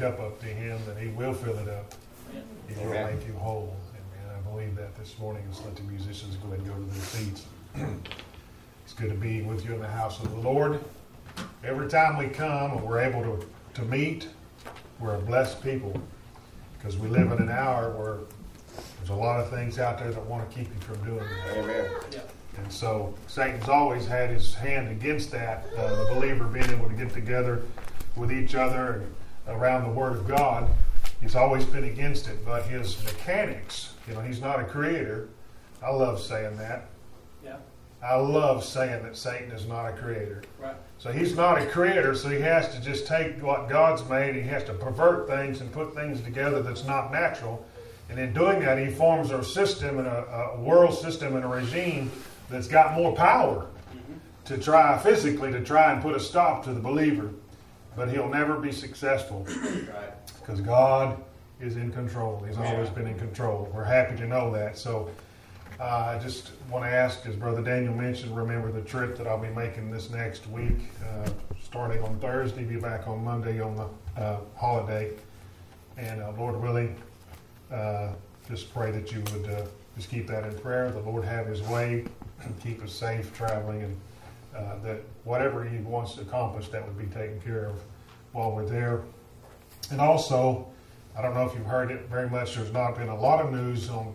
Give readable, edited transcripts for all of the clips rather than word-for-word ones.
cup up to Him, that He will fill it up. He will make you whole. And I believe that this morning. Let's let the musicians go ahead and go to their seats. It's good to be with you in the house of the Lord. Every time we come and we're able to meet, we're a blessed people, because we live in an hour where there's a lot of things out there that want to keep you from doing that. Amen. Yeah. And so Satan's always had his hand against that, the believer being able to get together with each other and around the Word of God. He's always been against it, but his mechanics, he's not a creator. I love saying that. Yeah. I love saying that Satan is not a creator. Right. So he's not a creator, so he has to just take what God's made, he has to pervert things and put things together that's not natural. And in doing that, he forms a system and a world system and a regime that's got more power to try and put a stop to the believer. But he'll never be successful, because God is in control. He's always been in control. We're happy to know that. So I just want to ask, as Brother Daniel mentioned, remember the trip that I'll be making this next week, starting on Thursday, be back on Monday on the holiday. And Lord willing, just pray that you would just keep that in prayer. The Lord have His way and keep us safe traveling, and that whatever He wants to accomplish, that would be taken care of while we're there. And also, I don't know if you've heard it very much. There's not been a lot of news on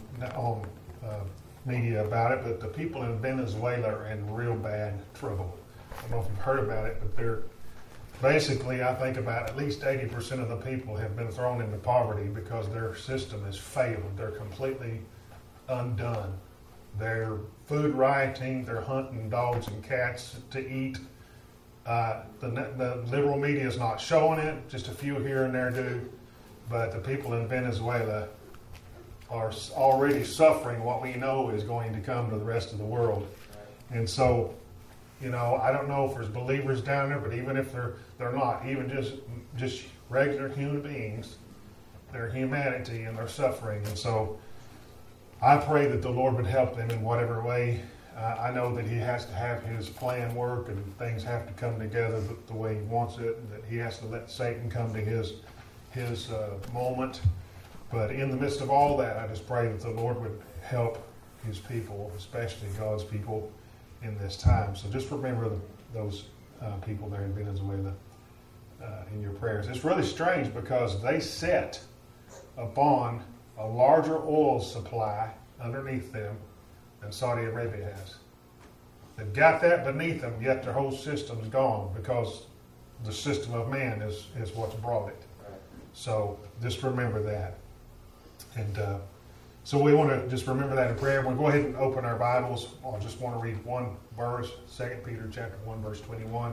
media about it, but the people in Venezuela are in real bad trouble. I don't know if you've heard about it, but they're basically, I think about at least 80% of the people have been thrown into poverty because their system has failed. They're completely undone. They're food rioting. They're hunting dogs and cats to eat. The liberal media is not showing it. Just a few here and there do. But the people in Venezuela are already suffering what we know is going to come to the rest of the world. And so, I don't know if there's believers down there, but even if they're not, even just regular human beings, their humanity and their suffering. And so I pray that the Lord would help them in whatever way. I know that He has to have His plan work, and things have to come together the way He wants it, and that He has to let Satan come to his moment. But in the midst of all that, I just pray that the Lord would help His people, especially God's people, in this time. So just remember those people there in Venezuela in your prayers. It's really strange because they set upon a larger oil supply underneath them than Saudi Arabia has. They've got that beneath them, yet their whole system's gone, because the system of man is what's brought it. So just remember that. And so we want to just remember that in prayer. We'll go ahead and open our Bibles. I just want to read one verse, 2 Peter chapter 1, verse 21.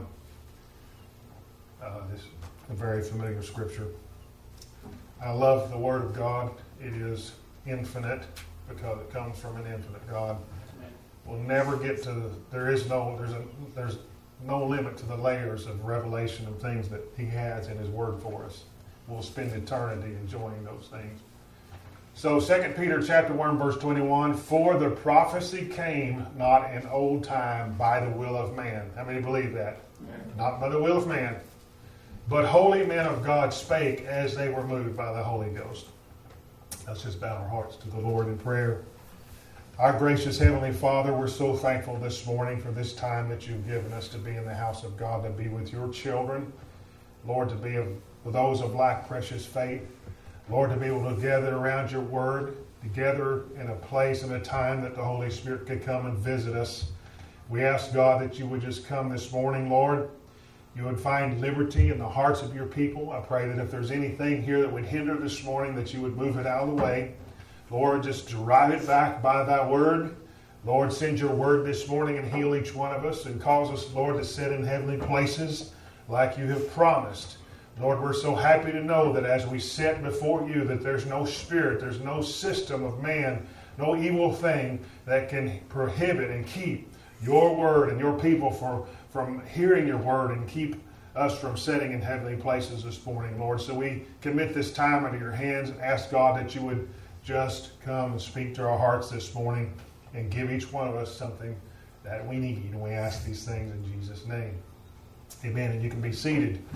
This is a very familiar scripture. I love the Word of God. It is infinite because it comes from an infinite God. We'll never get to there's no limit to the layers of revelation of things that He has in His Word for us. We'll spend eternity enjoying those things. So 2 Peter chapter 1, verse 21, for the prophecy came not in old time by the will of man. How many believe that? Not by the will of man. But holy men of God spake as they were moved by the Holy Ghost. Let's just bow our hearts to the Lord in prayer. Our gracious Heavenly Father, we're so thankful this morning for this time that you've given us to be in the house of God, to be with your children. Lord, to be with those of like precious faith. Lord, to be able to gather around your word, together in a place and a time that the Holy Spirit could come and visit us. We ask, God, that you would just come this morning, Lord. You would find liberty in the hearts of your people. I pray that if there's anything here that would hinder this morning, that you would move it out of the way. Lord, just drive it back by thy word. Lord, send your word this morning and heal each one of us, and cause us, Lord, to sit in heavenly places like you have promised. Lord, we're so happy to know that as we sit before you, that there's no spirit, there's no system of man, no evil thing that can prohibit and keep your word and your people from hearing your word, and keep us from sitting in heavenly places this morning, Lord. So we commit this time into your hands and ask, God, that you would just come and speak to our hearts this morning and give each one of us something that we need. And we ask these things in Jesus' name. Amen. And you can be seated.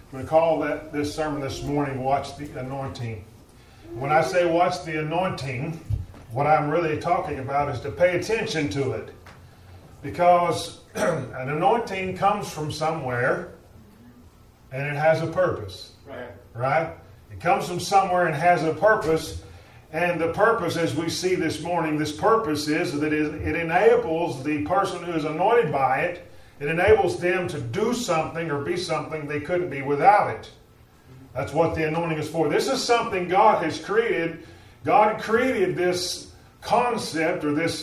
I'm going to call this sermon this morning, Watch the Anointing. When I say watch the anointing, what I'm really talking about is to pay attention to it. Because an anointing comes from somewhere and it has a purpose. Right? It comes from somewhere and has a purpose. And the purpose, as we see this morning, this purpose is that it enables the person who is anointed by it. It enables them to do something or be something they couldn't be without it. That's what the anointing is for. This is something God has created. God created this concept or this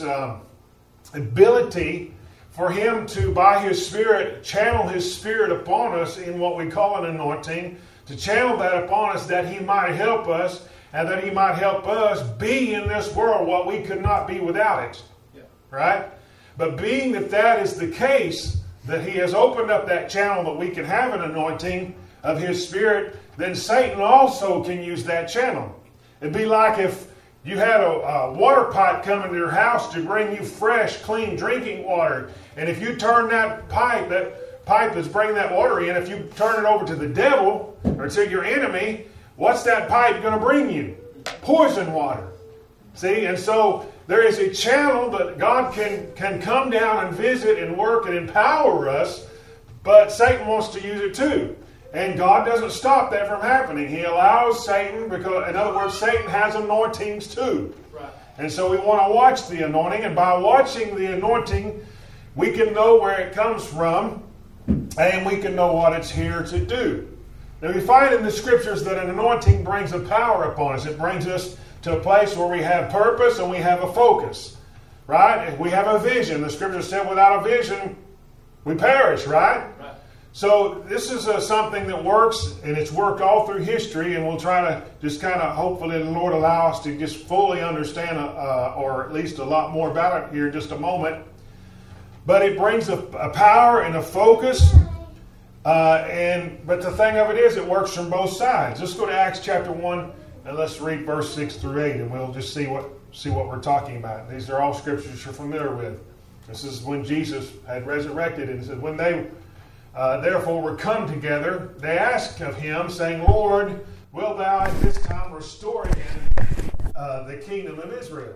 ability for Him to, by His Spirit, channel His Spirit upon us in what we call an anointing, to channel that upon us that He might help us and that He might help us be in this world what we could not be without it. Yeah. Right? But being that is the case, that He has opened up that channel that we can have an anointing of His Spirit, then Satan also can use that channel. It'd be like if you had a water pipe come into your house to bring you fresh, clean drinking water. And if you turn that pipe that's bringing that water in, if you turn it over to the devil or to your enemy, what's that pipe going to bring you? Poison water. See? And so there is a channel that God can come down and visit and work and empower us, but Satan wants to use it too. And God doesn't stop that from happening. He allows Satan, because, in other words, Satan has anointings too. Right. And so we want to watch the anointing, and by watching the anointing, we can know where it comes from, and we can know what it's here to do. Now we find in the Scriptures that an anointing brings a power upon us. It brings us to a place where we have purpose and we have a focus. Right? We have a vision. The Scripture said without a vision, we perish, right? So this is something that works, and it's worked all through history, and we'll try to just kind of, hopefully the Lord allow us to just fully understand, or at least a lot more about it here in just a moment. But it brings a power and a focus, but the thing of it is, it works from both sides. Let's go to Acts chapter 1, and let's read verse 6 through 8, and we'll just see what we're talking about. These are all scriptures you're familiar with. This is when Jesus had resurrected, and it said, when they therefore were come together, they asked of him, saying, Lord, wilt thou at this time restore again the kingdom of Israel?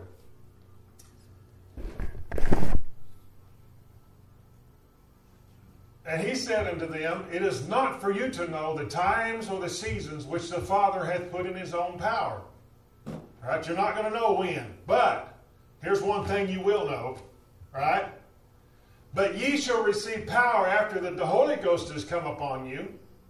And he said unto them, it is not for you to know the times or the seasons which the Father hath put in his own power. All right, you're not going to know when. But here's one thing you will know. Right? But ye shall receive power after that the Holy Ghost is come upon you,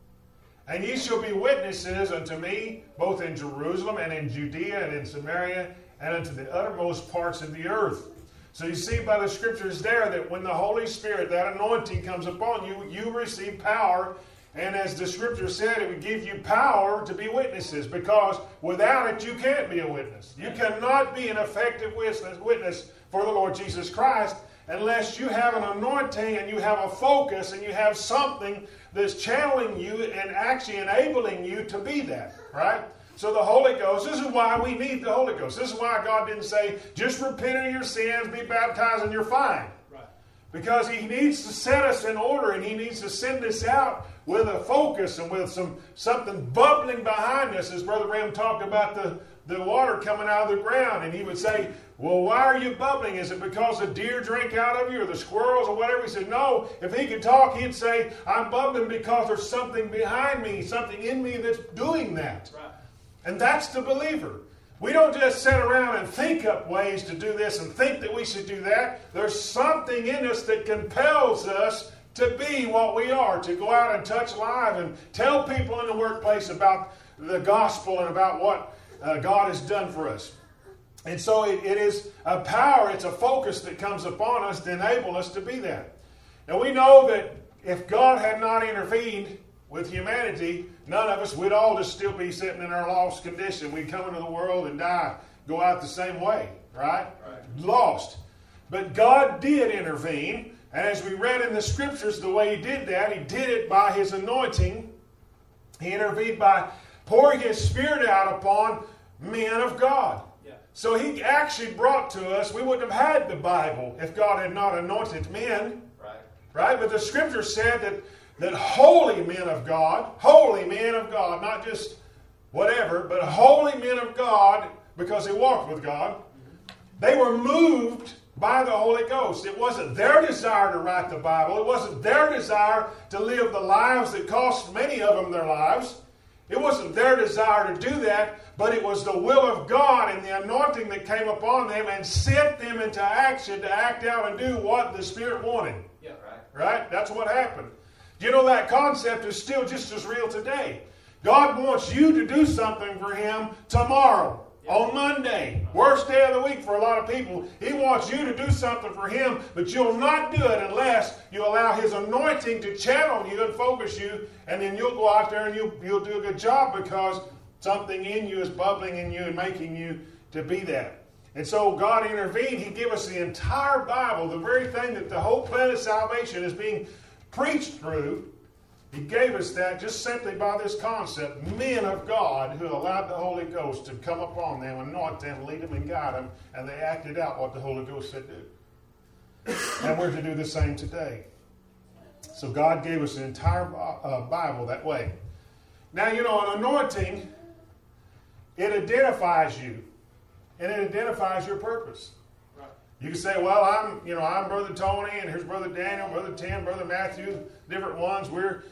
and ye shall be witnesses unto me, both in Jerusalem and in Judea and in Samaria, and unto the uttermost parts of the earth. So you see by the Scriptures there that when the Holy Spirit, that anointing comes upon you, you receive power. And as the Scripture said, it would give you power to be witnesses, because without it you can't be a witness. You cannot be an effective witness for the Lord Jesus Christ unless you have an anointing and you have a focus and you have something that's channeling you and actually enabling you to be that, right? So the Holy Ghost, this is why we need the Holy Ghost. This is why God didn't say, just repent of your sins, be baptized, and you're fine. Right. Because He needs to set us in order, and He needs to send us out with a focus and with something bubbling behind us, as Brother Ram talked about the water coming out of the ground. And he would say, well, why are you bubbling? Is it because the deer drink out of you or the squirrels or whatever? He said, no. If he could talk, he'd say, I'm bubbling because there's something behind me, something in me that's doing that. Right. And that's the believer. We don't just sit around and think up ways to do this and think that we should do that. There's something in us that compels us to be what we are, to go out and touch lives and tell people in the workplace about the gospel and about what God has done for us. And so it is a power, it's a focus that comes upon us to enable us to be that. Now we know that if God had not intervened with humanity, none of us, we'd all just still be sitting in our lost condition. We'd come into the world and die, go out the same way, right? Lost. But God did intervene, and as we read in the Scriptures, the way He did that, He did it by His anointing. He intervened by pouring His Spirit out upon men of God. Yeah. So He actually brought to us, we wouldn't have had the Bible if God had not anointed men. Right? But the Scripture said that that holy men of God, not just whatever, but holy men of God, because they walked with God, they were moved by the Holy Ghost. It wasn't their desire to write the Bible. It wasn't their desire to live the lives that cost many of them their lives. It wasn't their desire to do that, but it was the will of God and the anointing that came upon them and set them into action to act out and do what the Spirit wanted. Yeah, Right? That's what happened. You know, that concept is still just as real today. God wants you to do something for Him tomorrow, on Monday, worst day of the week for a lot of people. He wants you to do something for Him, but you'll not do it unless you allow His anointing to channel you and focus you, and then you'll go out there and you'll do a good job because something in you is bubbling in you and making you to be that. And so God intervened. He gave us the entire Bible, the very thing that the whole plan of salvation is being preached through. He gave us that just simply by this concept. Men of God who allowed the Holy Ghost to come upon them, anoint them, lead them, and guide them, and they acted out what the Holy Ghost said do. And we're to do the same today. So God gave us the entire Bible that way. Now, you know, an anointing, it identifies you, and it identifies your purpose. You can say, well, I'm Brother Tony, and here's Brother Daniel, Brother Tim, Brother Matthew, different ones.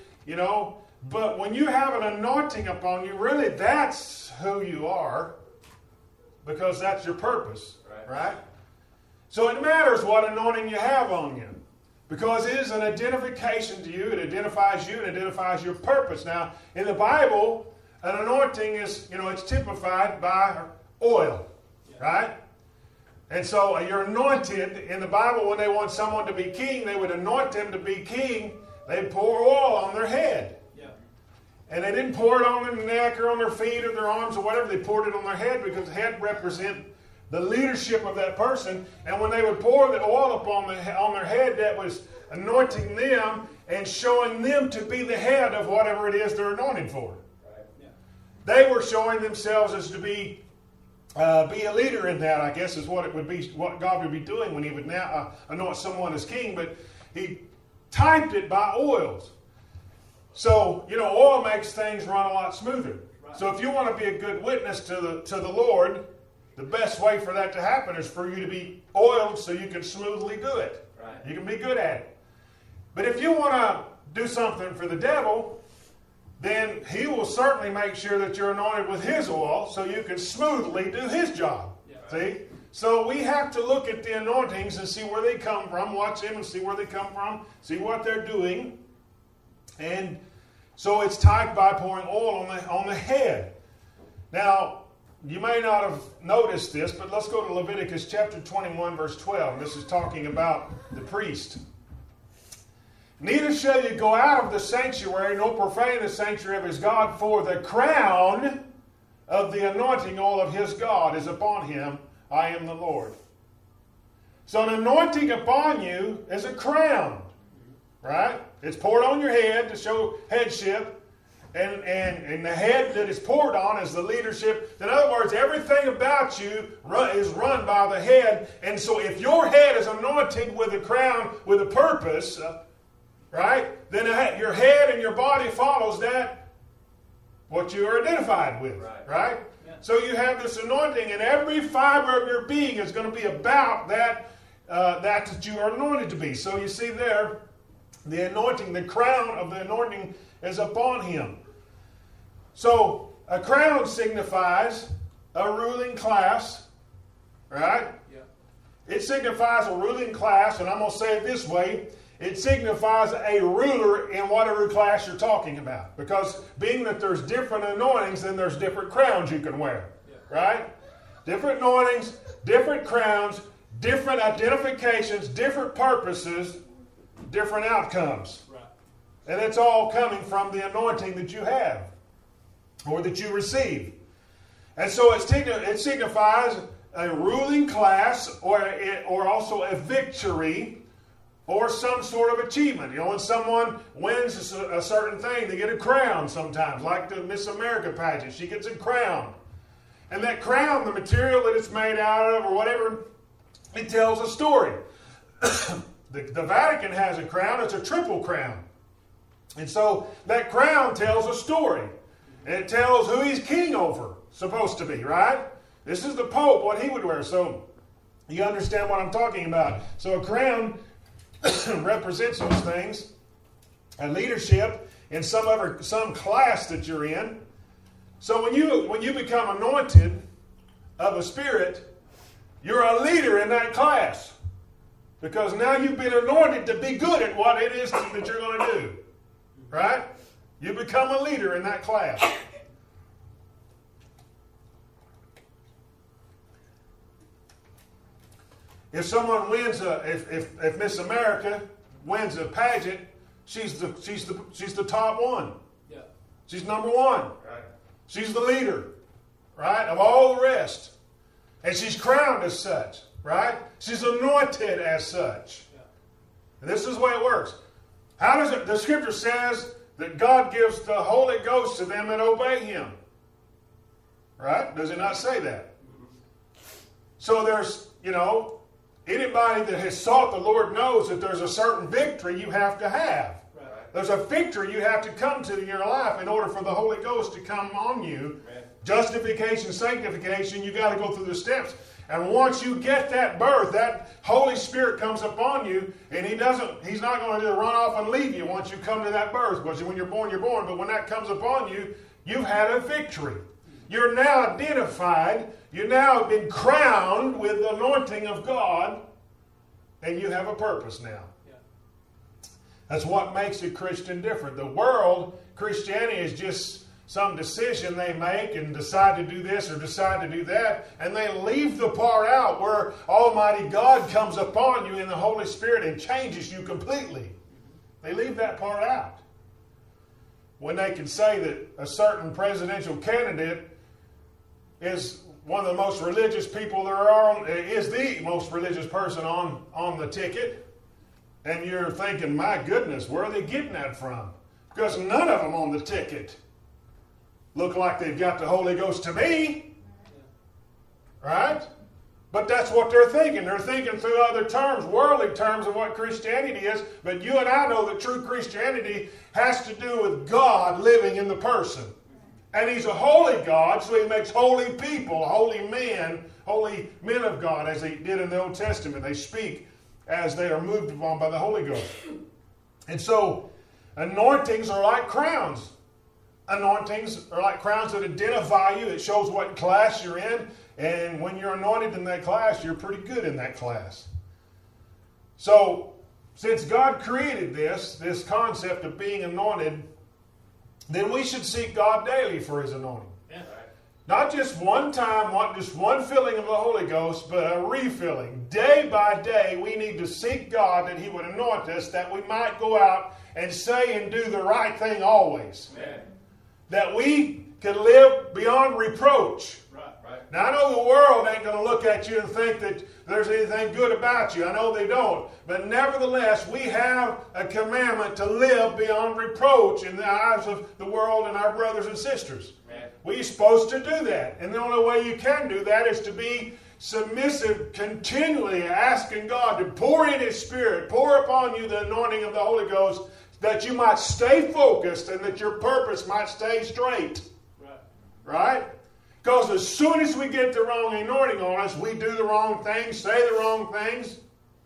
But when you have an anointing upon you, really that's who you are, because that's your purpose, right? So it matters what anointing you have on you, because it is an identification to you. It identifies you. It identifies your purpose. Now, in the Bible, an anointing is, it's typified by oil, right? And so you're anointed. In the Bible, when they want someone to be king, they would anoint them to be king. They'd pour oil on their head. Yeah. And they didn't pour it on their neck or on their feet or their arms or whatever. They poured it on their head because the head represents the leadership of that person. And when they would pour the oil upon on their head, that was anointing them and showing them to be the head of whatever it is they're anointed for. Right. Yeah. They were showing themselves as to be a leader in that, I guess, is what it would be, what God would be doing when He would now anoint someone as king. But He typed it by oils. So, oil makes things run a lot smoother. Right. So if you want to be a good witness to the Lord, the best way for that to happen is for you to be oiled so you can smoothly do it. Right. You can be good at it. But if you want to do something for the devil, then he will certainly make sure that you're anointed with his oil so you can smoothly do his job. Yeah, right. See? So we have to look at the anointings and see where they come from, watch them and see where they come from, see what they're doing. And so it's typed by pouring oil on the head. Now, you may not have noticed this, but let's go to Leviticus chapter 21, verse 12. This is talking about the priest. Neither shall you go out of the sanctuary, nor profane the sanctuary of his God, for the crown of the anointing oil of his God is upon him. I am the Lord. So an anointing upon you is a crown, right? It's poured on your head to show headship, and the head that is poured on is the leadership. In other words, everything about you is run by the head, and so if your head is anointed with a crown with a purpose, right, then your head and your body follows that, what you are identified with, right? So you have this anointing, and every fiber of your being is going to be about that you are anointed to be. So you see there, the anointing, the crown of the anointing is upon him. So a crown signifies a ruling class, right? Yeah. It signifies a ruling class, and I'm going to say it this way. It signifies a ruler in whatever class you're talking about. Because being that there's different anointings, then there's different crowns you can wear. Yeah. Right? Different anointings, different crowns, different identifications, different purposes, different outcomes. Right. And it's all coming from the anointing that you have or that you receive. And so it signifies a ruling class or also a victory or some sort of achievement. When someone wins a certain thing, they get a crown sometimes, like the Miss America pageant. She gets a crown. And that crown, the material that it's made out of or whatever, it tells a story. The Vatican has a crown. It's a triple crown. And so that crown tells a story. And it tells who he's king over, supposed to be, right? This is the Pope, what he would wear. So you understand what I'm talking about. So a crown represents those things. And leadership in some class that you're in. So when you become anointed of a spirit, you're a leader in that class. Because now you've been anointed to be good at what it is that you're going to do. Right? You become a leader in that class. If someone wins if Miss America wins a pageant, she's the top one. Yeah. She's number one. Right. She's the leader, right, of all the rest. And she's crowned as such, right? She's anointed as such. Yeah. And this is the way it works. How does it? The Scripture says that God gives the Holy Ghost to them that obey Him. Right? Does it not say that? So there's, anybody that has sought the Lord knows that there's a certain victory you have to have. Right. There's a victory you have to come to in your life in order for the Holy Ghost to come on you. Right. Justification, sanctification, you got to go through the steps. And once you get that birth, that Holy Spirit comes upon you, and He's not going to run off and leave you once you come to that birth. Because when you're born, you're born. But when that comes upon you, you've had a victory. You're now identified. You've now been crowned with the anointing of God, and you have a purpose now. Yeah. That's what makes a Christian different. The world, Christianity is just some decision they make and decide to do this or decide to do that, and they leave the part out where Almighty God comes upon you in the Holy Spirit and changes you completely. They leave that part out. When they can say that a certain presidential candidate is one of the most religious people there are, is the most religious person on the ticket, and you're thinking, my goodness, where are they getting that from? Because none of them on the ticket look like they've got the Holy Ghost to me. Right? But that's what they're thinking. They're thinking through other terms, worldly terms of what Christianity is. But you and I know that true Christianity has to do with God living in the person. And He's a holy God, so He makes holy people, holy men of God, as He did in the Old Testament. They speak as they are moved upon by the Holy Ghost. And so, anointings are like crowns. Anointings are like crowns that identify you. It shows what class you're in. And when you're anointed in that class, you're pretty good in that class. So, since God created this concept of being anointed, then we should seek God daily for His anointing. Yeah, right. Not just one time, just one filling of the Holy Ghost, but a refilling. Day by day, we need to seek God that He would anoint us, that we might go out and say and do the right thing always. Amen. That we can live beyond reproach. Right. Now, I know the world ain't going to look at you and think that there's anything good about you. I know they don't. But nevertheless, we have a commandment to live beyond reproach in the eyes of the world and our brothers and sisters. Amen. We're supposed to do that. And the only way you can do that is to be submissive, continually asking God to pour in His Spirit, pour upon you the anointing of the Holy Ghost, that you might stay focused and that your purpose might stay straight. Right? Because as soon as we get the wrong anointing on us, we do the wrong things, say the wrong things.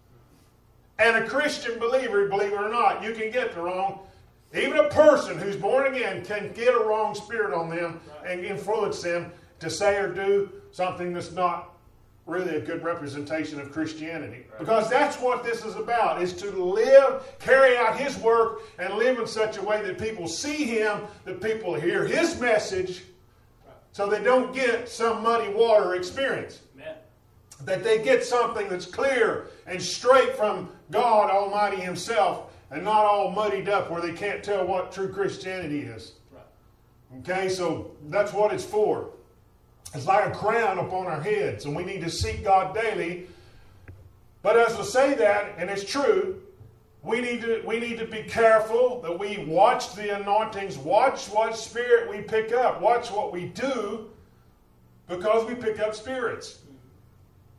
And a Christian believer, believe it or not, you can get the wrong. Even a person who's born again can get a wrong spirit on them and influence them to say or do something that's not really a good representation of Christianity. Right. Because that's what this is about, is to live, carry out His work, and live in such a way that people see Him, that people hear His message, so they don't get some muddy water experience. Amen. That they get something that's clear and straight from God Almighty Himself, and not all muddied up where they can't tell what true Christianity is. Right. Okay, so that's what it's for. It's like a crown upon our heads, and we need to seek God daily. But as I say that, and it's true, we need to be careful that we watch the anointings, watch what spirit we pick up, watch what we do, because we pick up spirits.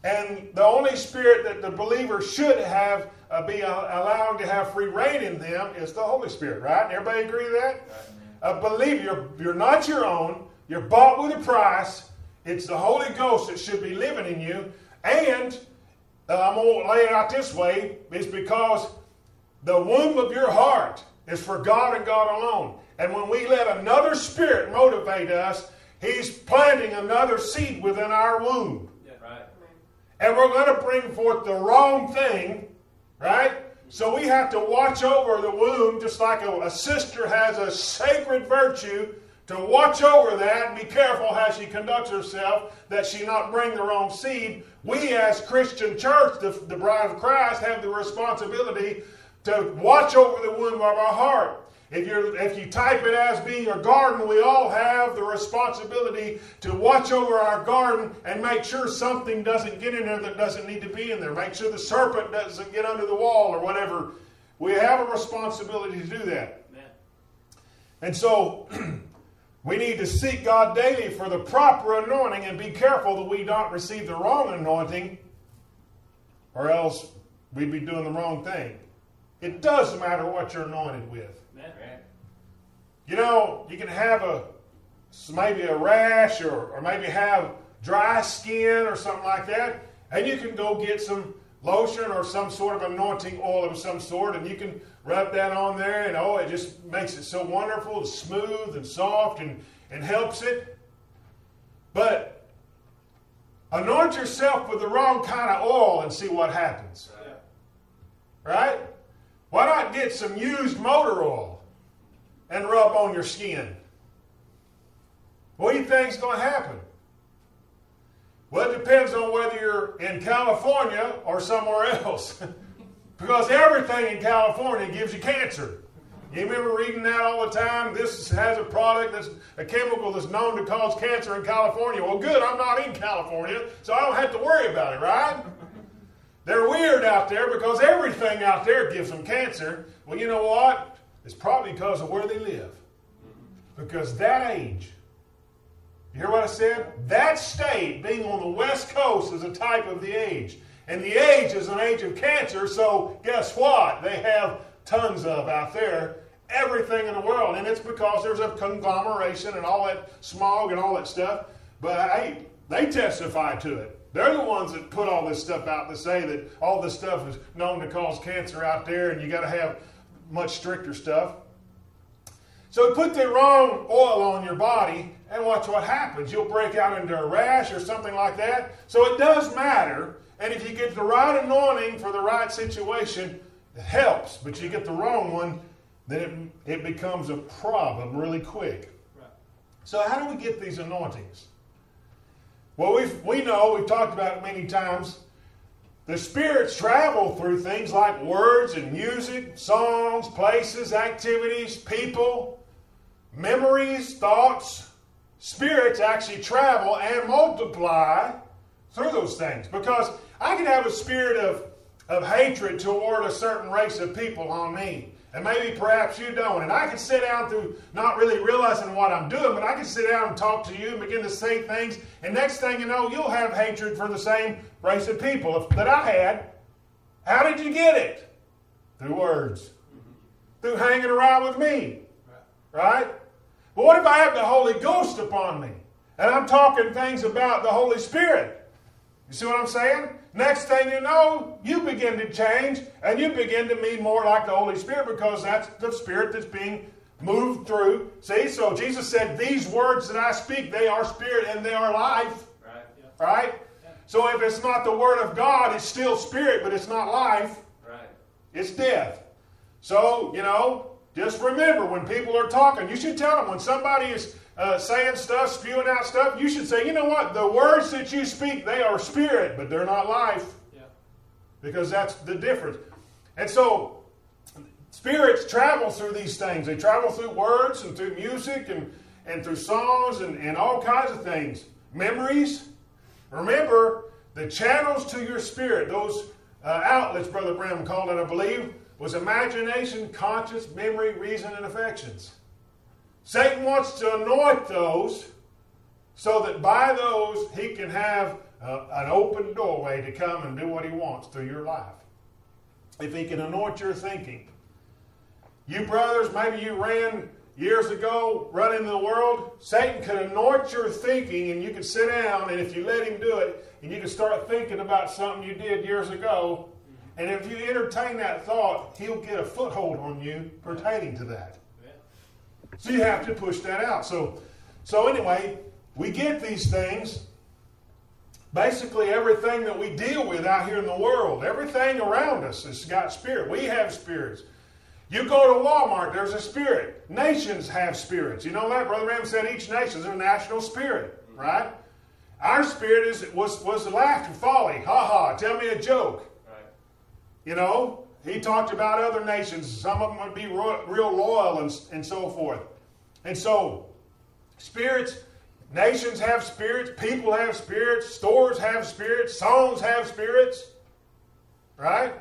And the only spirit that the believer should have be allowed to have free reign in them is the Holy Spirit, right? Everybody agree with that? A believer, you're not your own. You're bought with a price. It's the Holy Ghost that should be living in you. And I'm going to lay it out this way. It's because the womb of your heart is for God and God alone. And when we let another spirit motivate us, he's planting another seed within our womb. Yeah, right. And we're going to bring forth the wrong thing, right? So we have to watch over the womb just like a sister has a sacred virtue to watch over that and be careful how she conducts herself that she not bring the wrong seed. We as Christian church, the bride of Christ, have the responsibility to watch over the womb of our heart. If you type it as being a garden, we all have the responsibility to watch over our garden and make sure something doesn't get in there that doesn't need to be in there. Make sure the serpent doesn't get under the wall or whatever. We have a responsibility to do that. Amen. And so we need to seek God daily for the proper anointing and be careful that we don't receive the wrong anointing, or else we'd be doing the wrong thing. It doesn't matter what you're anointed with. You know, you can have maybe a rash or maybe have dry skin or something like that, and you can go get some lotion or some sort of anointing oil of some sort, and you can rub that on there, and it just makes it so wonderful and smooth and soft and helps it. But anoint yourself with the wrong kind of oil and see what happens. Right? Why not get some used motor oil and rub on your skin? What do you think is going to happen? Well, it depends on whether you're in California or somewhere else. Because everything in California gives you cancer. You remember reading that all the time? This has a product, a chemical that's known to cause cancer in California. Well, good, I'm not in California, so I don't have to worry about it, right? They're weird out there because everything out there gives them cancer. Well, you know what? It's probably because of where they live. Because that age, you hear what I said? That state, being on the West Coast, is a type of the age. And the age is an age of cancer, so guess what? They have tons of out there, everything in the world. And it's because there's a conglomeration and all that smog and all that stuff. But hey, they testify to it. They're the ones that put all this stuff out to say that all this stuff is known to cause cancer out there and you got to have much stricter stuff. So put the wrong oil on your body and watch what happens. You'll break out into a rash or something like that. So it does matter. And if you get the right anointing for the right situation, it helps. But you get the wrong one, then it becomes a problem really quick. Right. So how do we get these anointings? Well, we've talked about it many times. The spirits travel through things like words and music, songs, places, activities, people, memories, thoughts. Spirits actually travel and multiply through those things. Because I can have a spirit of hatred toward a certain race of people on me. And maybe perhaps you don't. And I can sit down through not really realizing what I'm doing, but I can sit down and talk to you and begin to say things. And next thing you know, you'll have hatred for the same race of people that I had. How did you get it? Through words. Through hanging around with me. Right? But what if I have the Holy Ghost upon me? And I'm talking things about the Holy Spirit. You see what I'm saying? Next thing you know, you begin to change and you begin to be more like the Holy Spirit because that's the Spirit that's being moved through. See, so Jesus said, these words that I speak, they are spirit and they are life. Right? Yeah. Right? Yeah. So if it's not the Word of God, it's still spirit, but it's not life. Right. It's death. So, just remember when people are talking, you should tell them when somebody is saying stuff, spewing out stuff, you should say, you know what? The words that you speak, they are spirit, but they're not life. Yeah. Because that's the difference. And so, spirits travel through these things. They travel through words and through music and through songs and all kinds of things. Memories. Remember, the channels to your spirit, those outlets, Brother Branham called it, I believe, was imagination, conscience, memory, reason, and affections. Satan wants to anoint those so that by those he can have an open doorway to come and do what he wants through your life. If he can anoint your thinking. You brothers, maybe you ran years ago, running the world. Satan could anoint your thinking, and you could sit down, and if you let him do it, and you could start thinking about something you did years ago, and if you entertain that thought, he'll get a foothold on you pertaining to that. So you have to push that out. So anyway, we get these things. Basically, everything that we deal with out here in the world, everything around us has got spirit. We have spirits. You go to Walmart, there's a spirit. Nations have spirits. You know that? Brother Ram said each nation is a national spirit, right? Our spirit was laughter, folly, ha-ha, tell me a joke. Right. You know, he talked about other nations. Some of them would be real loyal and so forth. And so, spirits, nations have spirits, people have spirits, stores have spirits, songs have spirits, right?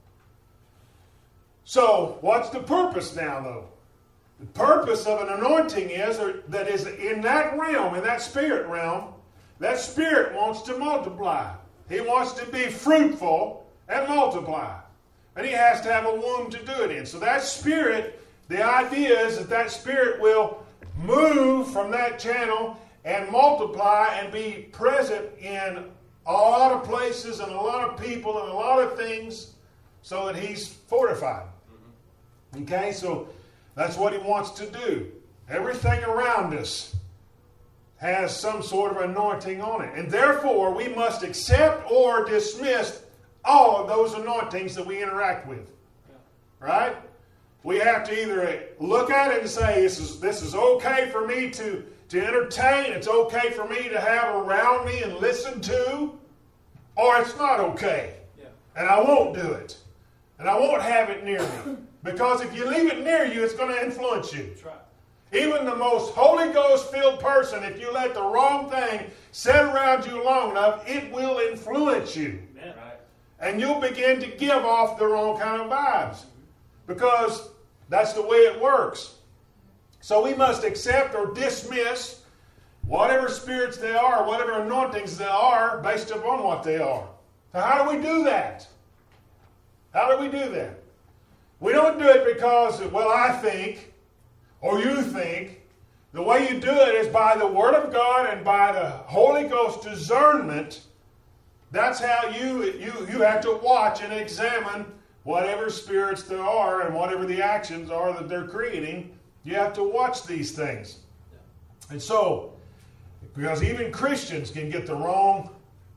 So, what's the purpose now, though? The purpose of an anointing is that is in that realm, in that spirit realm, that spirit wants to multiply. He wants to be fruitful and multiply. And he has to have a womb to do it in. So that spirit, the idea is that spirit will move from that channel and multiply and be present in a lot of places and a lot of people and a lot of things so that he's fortified. Okay, so that's what he wants to do. Everything around us has some sort of anointing on it. And therefore, we must accept or dismiss all of those anointings that we interact with. Right? We have to either look at it and say, this is okay for me to entertain, it's okay for me to have around me and listen to, or it's not okay. Yeah. And I won't do it. And I won't have it near me. Because if you leave it near you, it's going to influence you. That's right. Even the most Holy Ghost-filled person, if you let the wrong thing sit around you long enough, it will influence you. Amen. Right. And you'll begin to give off the wrong kind of vibes. Because that's the way it works. So we must accept or dismiss whatever spirits they are, whatever anointings they are, based upon what they are. So how do we do that? How do we do that? We don't do it because, well, I think, or you think. The way you do it is by the Word of God and by the Holy Ghost discernment. That's how you have to watch and examine whatever spirits there are and whatever the actions are that they're creating. You have to watch these things. And so, because even Christians can get the wrong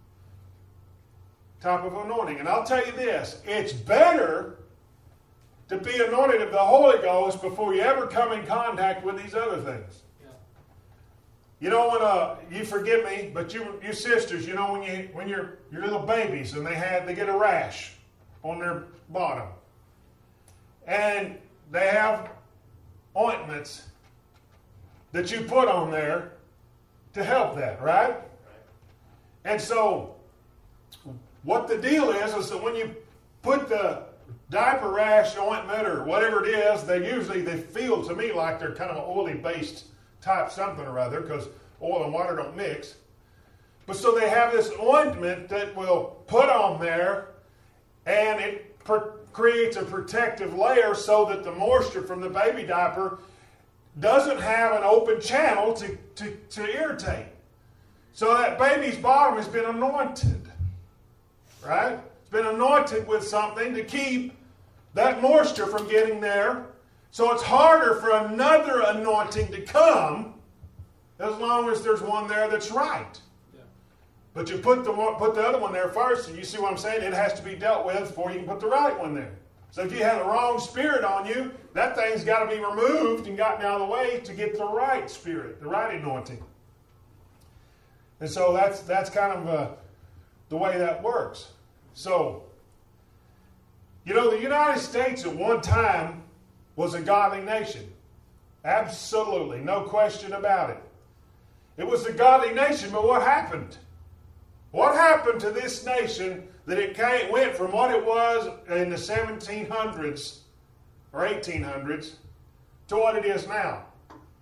type of anointing. And I'll tell you this, it's better to be anointed of the Holy Ghost before you ever come in contact with these other things. Yeah. You know, when you forgive me, but you sisters, you know, when you're little babies and they get a rash on their bottom, and they have ointments that you put on there to help that, right? And so, what the deal is that when you put the diaper rash ointment or whatever it is, they feel to me like they're kind of an oily based type something or other, because oil and water don't mix. But so they have this ointment that will put on there, and it creates a protective layer so that the moisture from the baby diaper doesn't have an open channel to irritate. So that baby's bottom has been anointed. Right? It's been anointed with something to keep that moisture from getting there. So it's harder for another anointing to come as long as there's one there that's right. Yeah. But you put the other one there first, and you see what I'm saying? It has to be dealt with before you can put the right one there. So if you have the wrong spirit on you, that thing's got to be removed and gotten out of the way to get the right spirit, the right anointing. And so that's kind of the way that works. So, you know, the United States at one time was a godly nation. Absolutely, no question about it. It was a godly nation, but what happened? What happened to this nation that it went from what it was in the 1700s or 1800s to what it is now?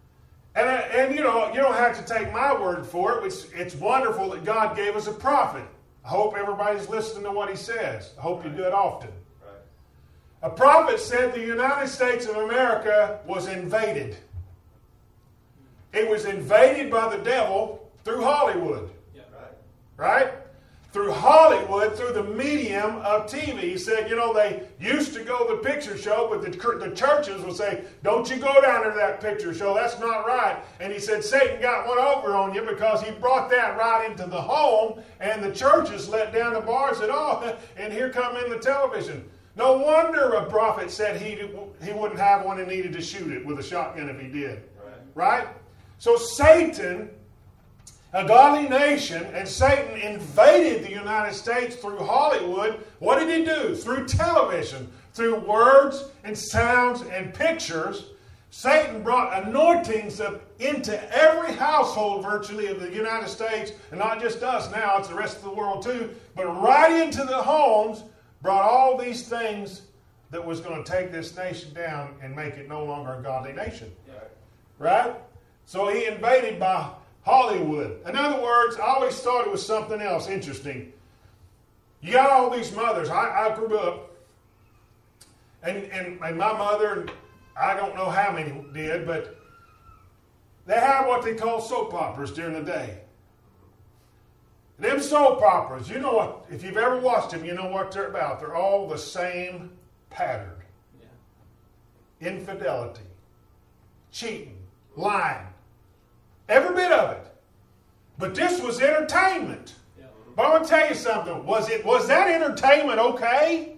And you don't have to take my word for it. It's wonderful that God gave us a prophet. I hope everybody's listening to what he says. I hope you do it often. Right. A prophet said the United States of America was invaded. It was invaded by the devil through Hollywood. Yeah. Right? Through Hollywood, through the medium of TV. He said, they used to go to the picture show, but the churches would say, don't you go down to that picture show. That's not right. And he said, Satan got one over on you because he brought that right into the home, and the churches let down the bars at all. And here come in the television. No wonder a prophet said he wouldn't have one and needed to shoot it with a shotgun if he did. Right? So Satan, a godly nation, and Satan invaded the United States through Hollywood. What did he do? Through television, through words and sounds and pictures. Satan brought anointings into every household virtually of the United States, and not just us now, it's the rest of the world too, but right into the homes, brought all these things that was going to take this nation down and make it no longer a godly nation. Right? So he invaded by Hollywood. In other words, I always thought it was something else interesting. You got all these mothers. I grew up, and my mother, I don't know how many did, but they had what they call soap operas during the day. Them soap operas, you know what, if you've ever watched them, you know what they're about. They're all the same pattern. Yeah. Infidelity, cheating, lying. Every bit of it. But this was entertainment. Yeah. But I want to tell you something. Was that entertainment okay?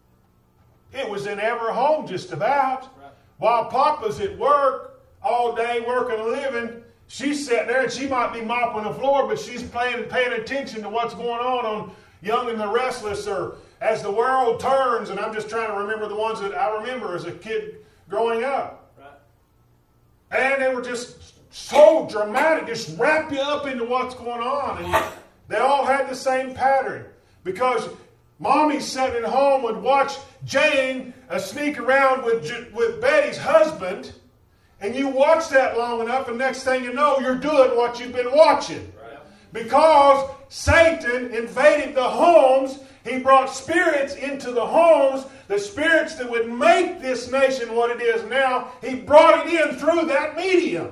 It was in every home just about. Right. While Papa's at work all day working and living, she's sitting there and she might be mopping the floor, but she's paying attention to what's going on Young and the Restless, or As the World Turns, and I'm just trying to remember the ones that I remember as a kid growing up. Right. And they were just so dramatic, just wrap you up into what's going on. And they all had the same pattern. Because Mommy sitting at home would watch Jane sneak around with Betty's husband, and you watch that long enough, and next thing you know, you're doing what you've been watching. Right. Because Satan invaded the homes, he brought spirits into the homes, the spirits that would make this nation what it is now, he brought it in through that medium.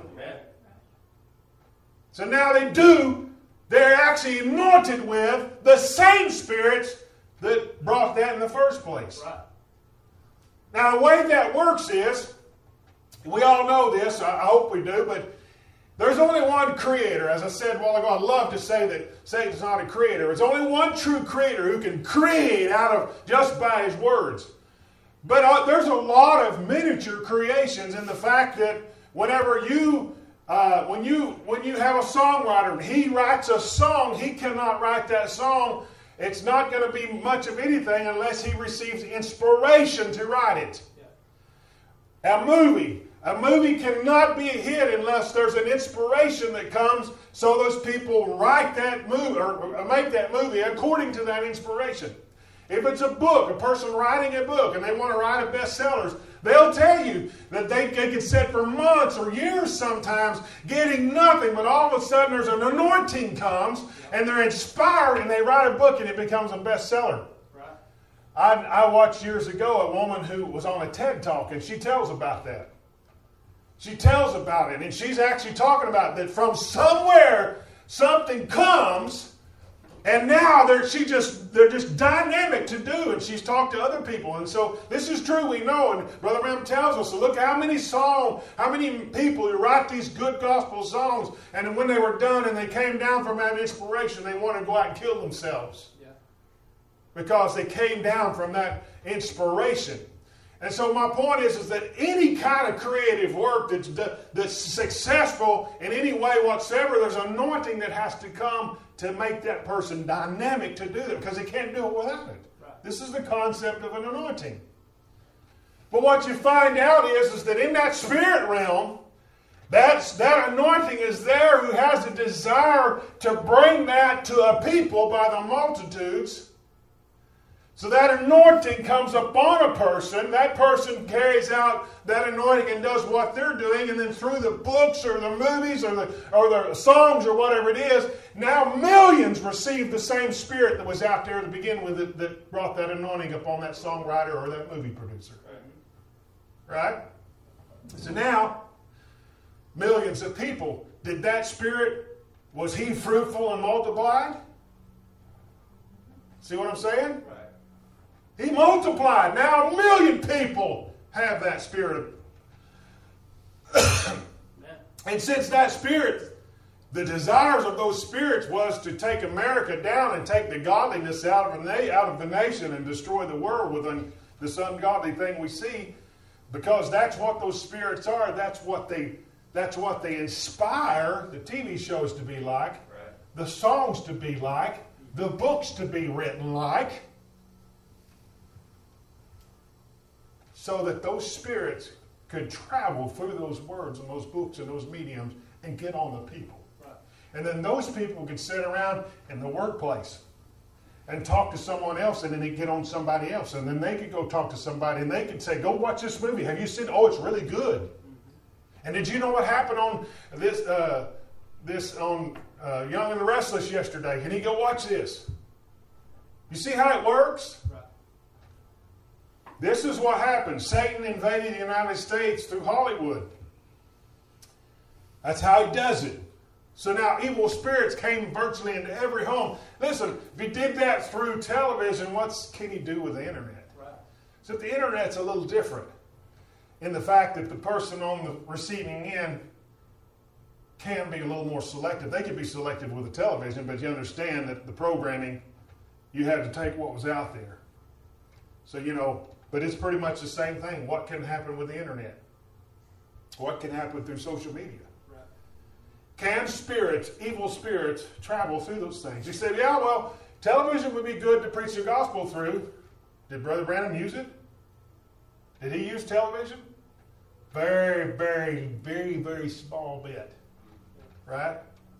So now they're actually anointed with the same spirits that brought that in the first place. Right. Now, the way that works is, we all know this, I hope we do, but there's only one creator. As I said a while ago, I'd love to say that Satan's not a creator. There's only one true creator who can create out of just by his words. But there's a lot of miniature creations in the fact that whenever when you have a songwriter and he writes a song, he cannot write that song. It's not going to be much of anything unless he receives inspiration to write it. Yeah. A movie cannot be a hit unless there's an inspiration that comes, so those people write that movie or make that movie according to that inspiration. If it's a book, a person writing a book and they want to write a bestsellers, they'll tell you that they can sit for months or years sometimes getting nothing, but all of a sudden there's an anointing comes and they're inspired and they write a book and it becomes a bestseller. Right. I watched years ago a woman who was on a TED Talk, and she tells about that. She tells about it, and she's actually talking about that from somewhere something comes. And now they're just dynamic to do, and she's talked to other people. And so this is true, we know, and Brother Branham tells us, so look how many people who write these good gospel songs, and when they were done and they came down from that inspiration, they wanted to go out and kill themselves. Yeah. Because they came down from that inspiration. And so my point is that any kind of creative work that's successful in any way whatsoever, there's anointing that has to come to make that person dynamic to do it, because they can't do it without it. Right. This is the concept of an anointing. But what you find out is that in that spirit realm, that anointing is there who has a desire to bring that to a people by the multitudes, So that anointing comes upon a person. That person carries out that anointing and does what they're doing. And then through the books or the movies or the songs or whatever it is, now millions receive the same spirit that was out there to begin with that brought that anointing upon that songwriter or that movie producer. Right? So now, millions of people. Did that spirit, was he fruitful and multiplied? See what I'm saying? Right. He multiplied. Now 1 million people have that spirit. And since that spirit, the desires of those spirits was to take America down and take the godliness out of the nation and destroy the world with this ungodly thing we see, because that's what those spirits are. That's what they inspire the TV shows to be like, right. The songs to be like, the books to be written like, so that those spirits could travel through those words and those books and those mediums and get on the people. Right. And then those people could sit around in the workplace and talk to someone else, and then they'd get on somebody else, and then they could go talk to somebody, and they could say, go watch this movie. Have you seen it? Oh, it's really good. Mm-hmm. And did you know what happened on this on Young and the Restless yesterday? Can you go watch this? You see how it works? Right. This is what happened. Satan invaded the United States through Hollywood. That's how he does it. So now evil spirits came virtually into every home. Listen, if he did that through television, what can he do with the internet? Right. So the internet's a little different in the fact that the person on the receiving end can be a little more selective. They can be selective with the television, but you understand that the programming, you had to take what was out there. So, but it's pretty much the same thing. What can happen with the internet? What can happen through social media? Right. Can spirits, evil spirits, travel through those things? You say, yeah, well, television would be good to preach the gospel through. Did Brother Branham use it? Did he use television? Very, very, very, very small bit. Right?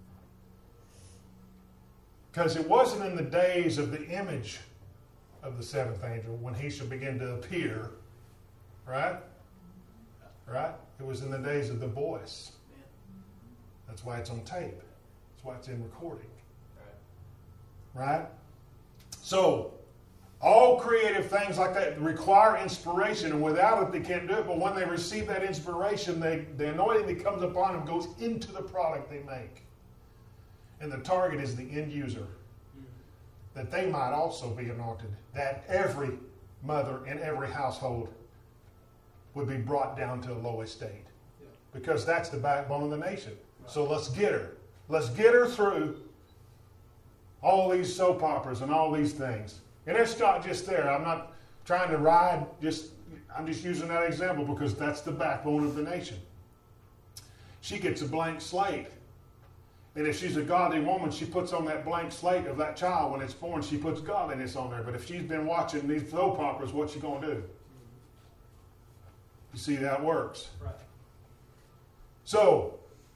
Because it wasn't in the days of the image of the seventh angel when he shall begin to appear. Right? Right? It was in the days of the voice. That's why it's on tape. That's why it's in recording. Right? So, all creative things like that require inspiration, and without it they can't do it. But when they receive that inspiration, the anointing that comes upon them goes into the product they make. And the target is the end user. That they might also be anointed. That every mother in every household would be brought down to a low estate. Because that's the backbone of the nation. So let's get her. Let's get her through all these soap operas and all these things. And it's not just there. I'm not trying to I'm just using that example because that's the backbone of the nation. She gets a blank slate. And if she's a godly woman, she puts on that blank slate of that child when it's born, she puts godliness on there. But if she's been watching these soap operas, what's she going to do? You see how it works. Right. So,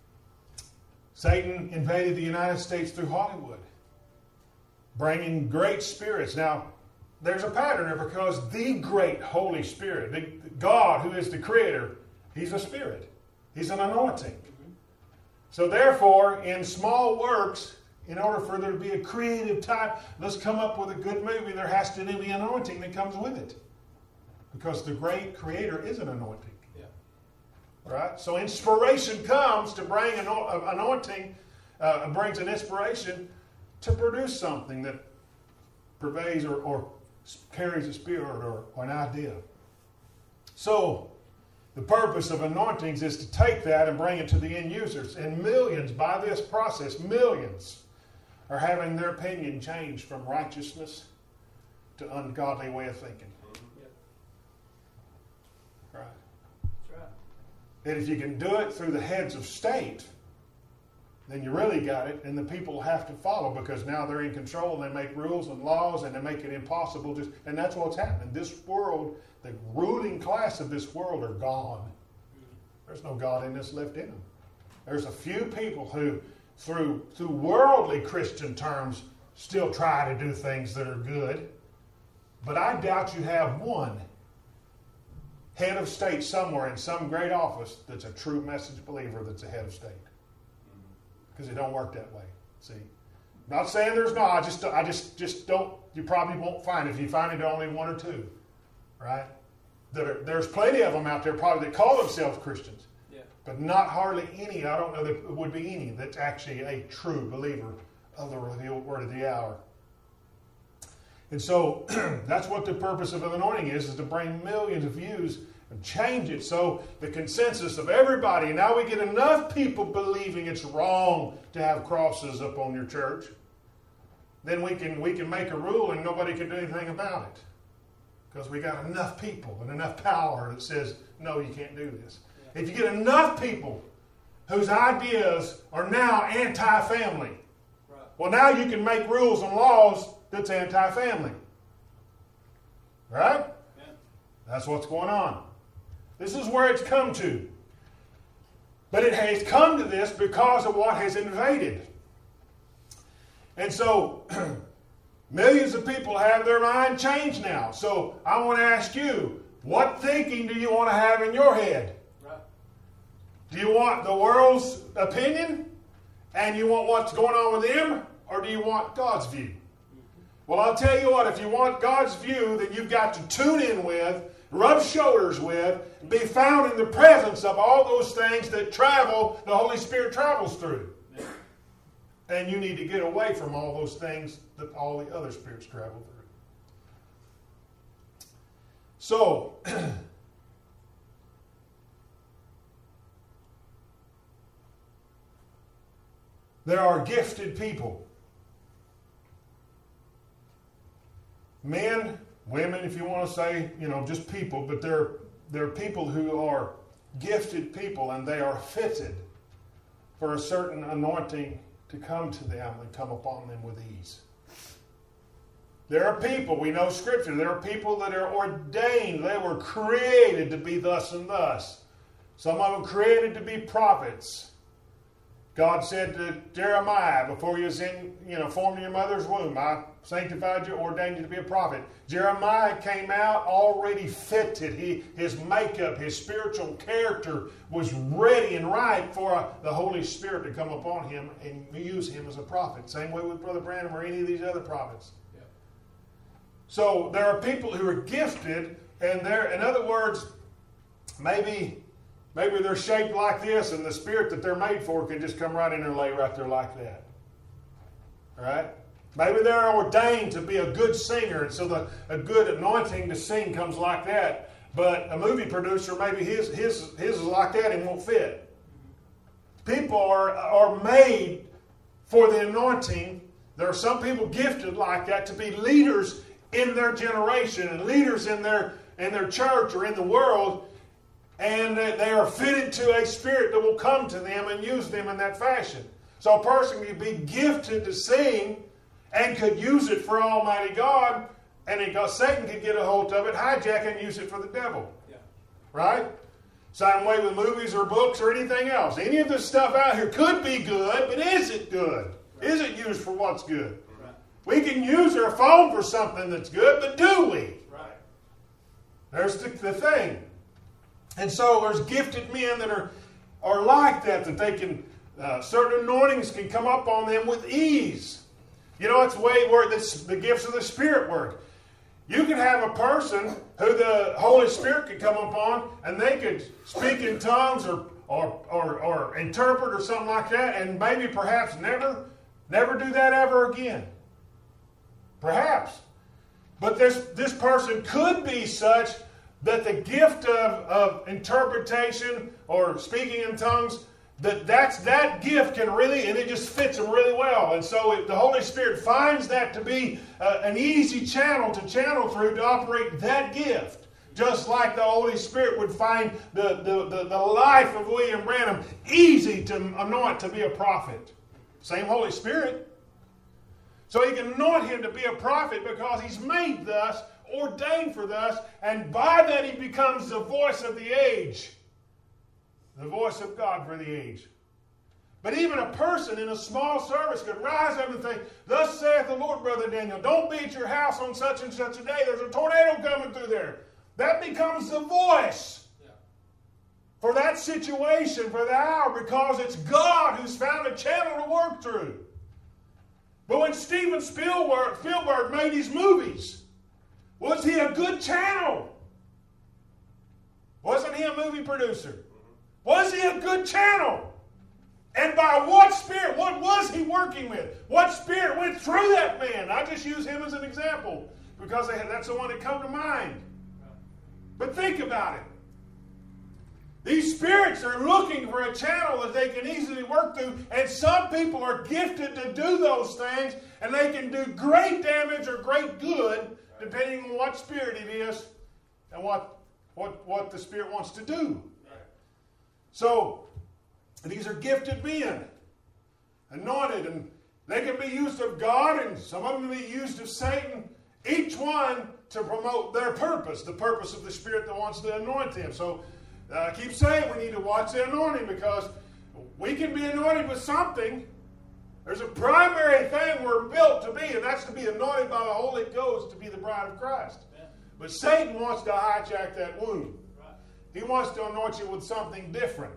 Satan invaded the United States through Hollywood, bringing great spirits. Now, there's a pattern there because the great Holy Spirit, God who is the Creator, He's a spirit. He's an anointing. Mm-hmm. So therefore, in small works, in order for there to be a creative type, let's come up with a good movie, there has to be anointing that comes with it. Because the great Creator is an anointing. Yeah. Right? So inspiration comes to bring an anointing, brings an inspiration to produce something that pervades or carries a spirit or an idea. So, the purpose of anointings is to take that and bring it to the end users. And millions, by this process, millions are having their opinion changed from righteousness to ungodly way of thinking. Yep. Right. That's right. And if you can do it through the heads of state, then you really got it, and the people have to follow because now they're in control and they make rules and laws and they make it impossible. And that's what's happening. This world, the ruling class of this world are gone. There's no godliness left in them. There's a few people who, through worldly Christian terms, still try to do things that are good. But I doubt you have one head of state somewhere in some great office that's a true message believer that's a head of state. Because it don't work that way. See? Not saying there's not. I just don't. You probably won't find it. If you find it, only one or two. Right? There's plenty of them out there probably that call themselves Christians. Yeah. But not hardly any. I don't know that would be any that's actually a true believer of the revealed word of the hour. And so that's what the purpose of an anointing is to bring millions of views and change it so the consensus of everybody, and now we get enough people believing it's wrong to have crosses up on your church, then we can make a rule and nobody can do anything about it. Because we got enough people and enough power that says, no, you can't do this. Yeah. If you get enough people whose ideas are now anti-family, right, well, now you can make rules and laws that's anti-family. Right? Yeah. That's what's going on. This is where it's come to. But it has come to this because of what has invaded. And so, millions of people have their mind changed now. So, I want to ask you, what thinking do you want to have in your head? Right. Do you want the world's opinion? And you want what's going on with them? Or do you want God's view? Well, I'll tell you what, if you want God's view, then you've got to tune in with, rub shoulders with, be found in the presence of all those things that the Holy Spirit travels through. And you need to get away from all those things that all the other spirits travel through. So, there are gifted people. Men, women, if you want to say, just people, but they're people who are gifted people, and they are fitted for a certain anointing to come to them and come upon them with ease. There are people, we know Scripture, there are people that are ordained. They were created to be thus and thus. Some of them created to be prophets. God said to Jeremiah, before you was formed in your mother's womb, I sanctified you, ordained you to be a prophet. Jeremiah came out already fitted. His makeup, his spiritual character was ready and right for the Holy Spirit to come upon him and use him as a prophet. Same way with Brother Branham or any of these other prophets. Yeah. So there are people who are gifted, and in other words, maybe they're shaped like this, and the spirit that they're made for can just come right in and lay right there like that. All right? Maybe they're ordained to be a good singer, and so a good anointing to sing comes like that. But a movie producer, maybe his is like that and won't fit. People are made for the anointing. There are some people gifted like that to be leaders in their generation and leaders in their church or in the world. And they are fitted to a spirit that will come to them and use them in that fashion. So a person could be gifted to sing and could use it for Almighty God, and Satan could get a hold of it, hijack it, and use it for the devil. Yeah. Right? Same way with movies or books or anything else. Any of this stuff out here could be good, but is it good? Right. Is it used for what's good? Right. We can use our phone for something that's good, but do we? Right. There's the thing. And so there's gifted men that are like that they can, certain anointings can come up on them with ease. It's the way where the gifts of the Spirit work. You can have a person who the Holy Spirit could come upon, and they could speak in tongues or interpret or something like that, and maybe perhaps never do that ever again. Perhaps. But this person could be such that the gift of interpretation or speaking in tongues, that gift can really, and it just fits them really well. And so the Holy Spirit finds that to be an easy channel to channel through to operate that gift. Just like the Holy Spirit would find the life of William Branham easy to anoint to be a prophet. Same Holy Spirit. So he can anoint him to be a prophet because he's made thus, ordained for thus, and by that he becomes the voice of the age. The voice of God for the age. But even a person in a small service could rise up and say, thus saith the Lord, Brother Daniel, don't be at your house on such and such a day. There's a tornado coming through there. That becomes the voice for that situation, for the hour, because it's God who's found a channel to work through. But when Steven Spielberg made his movies, was he a good channel? Wasn't he a movie producer? Was he a good channel? And by what spirit? What was he working with? What spirit went through that man? I just use him as an example because that's the one that come to mind. But think about it. These spirits are looking for a channel that they can easily work through, and some people are gifted to do those things, and they can do great damage or great good, depending on what spirit it is and what the spirit wants to do. So, these are gifted men, anointed, and they can be used of God, and some of them can be used of Satan, each one to promote their purpose, the purpose of the Spirit that wants to anoint them. So, I keep saying we need to watch the anointing, because we can be anointed with something. There's a primary thing we're built to be, and that's to be anointed by the Holy Ghost to be the bride of Christ. But Satan wants to hijack that wound. He wants to anoint you with something different.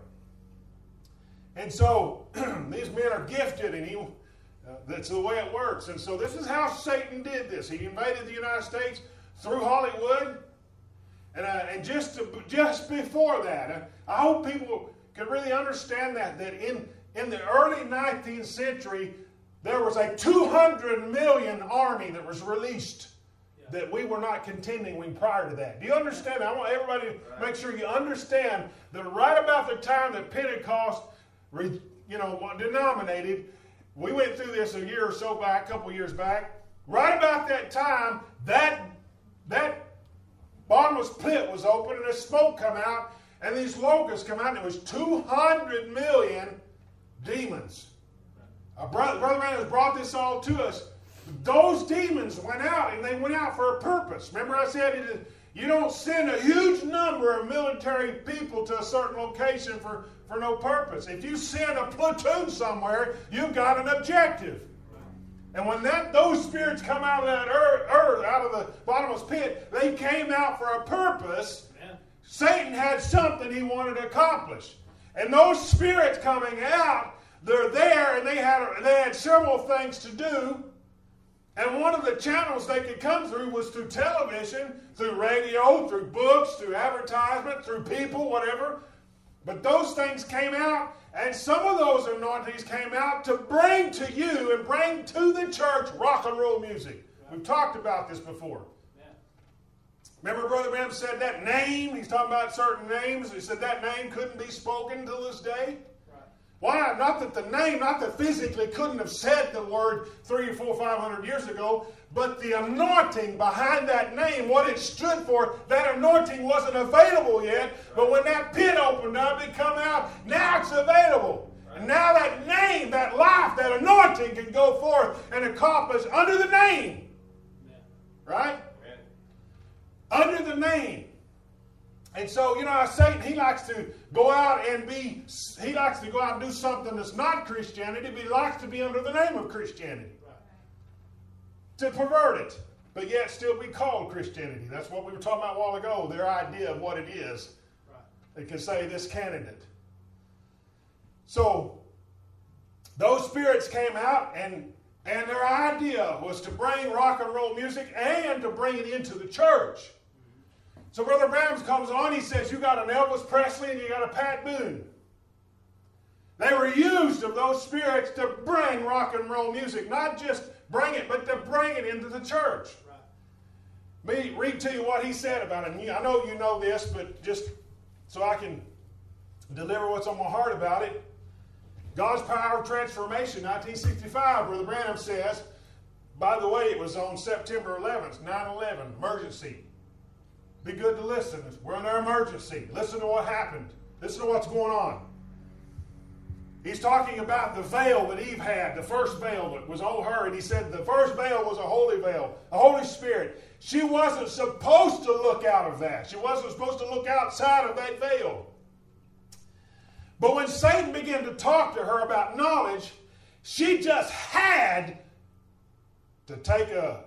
And so, these men are gifted, and that's the way it works. And so this is how Satan did this. He invaded the United States through Hollywood. And just before that, I hope people can really understand that in the early 19th century, there was a 200 million army that was released that we were not contending with prior to that. Do you understand? I want everybody to make sure you understand that right about the time that Pentecost denominated, we went through this a year or so back, a couple years back. Right about that time, that bottomless pit was open, and the smoke come out, and these locusts come out, and it was 200 million demons. Brother Branham has brought this all to us. Those demons went out, and they went out for a purpose. Remember I said you don't send a huge number of military people to a certain location for no purpose. If you send a platoon somewhere, you've got an objective. And when those spirits come out of that earth, out of the bottomless pit, they came out for a purpose. Amen. Satan had something he wanted to accomplish. And those spirits coming out, they're there, and they had several things to do. And one of the channels they could come through was through television, through radio, through books, through advertisement, through people, whatever. But those things came out, and some of those anointings came out to bring to you and bring to the church rock and roll music. We've talked about this before. Yeah. Remember Brother Branham said that name, he's talking about certain names, he said that name couldn't be spoken till this day. Why? Not that physically couldn't have said the word 300, 400, 500 years ago, but the anointing behind that name, what it stood for, that anointing wasn't available yet. But when that pit opened up, it come out, now it's available. And now that name, that life, that anointing can go forth and accomplish under the name. Right? Under the name. And so, Satan, he likes to go out and do something that's not Christianity, but he likes to be under the name of Christianity. To pervert it, but yet still be called Christianity. That's what we were talking about a while ago, their idea of what it is. They can say this candidate. So, those spirits came out, and their idea was to bring rock and roll music and to bring it into the church. So Brother Branham comes on, he says, you got an Elvis Presley and you got a Pat Boone. They were used of those spirits to bring rock and roll music. Not just bring it, but to bring it into the church. Right. Let me read to you what he said about it. I know you know this, but just so I can deliver what's on my heart about it. God's Power of Transformation, 1965, Brother Branham says, by the way, it was on September 11th, 9/11, emergency. Be good to listen. We're in an emergency. Listen to what happened. Listen to what's going on. He's talking about the veil that Eve had, the first veil that was on her. And he said the first veil was a holy veil, a Holy Spirit. She wasn't supposed to look out of that. She wasn't supposed to look outside of that veil. But when Satan began to talk to her about knowledge, she just had to take a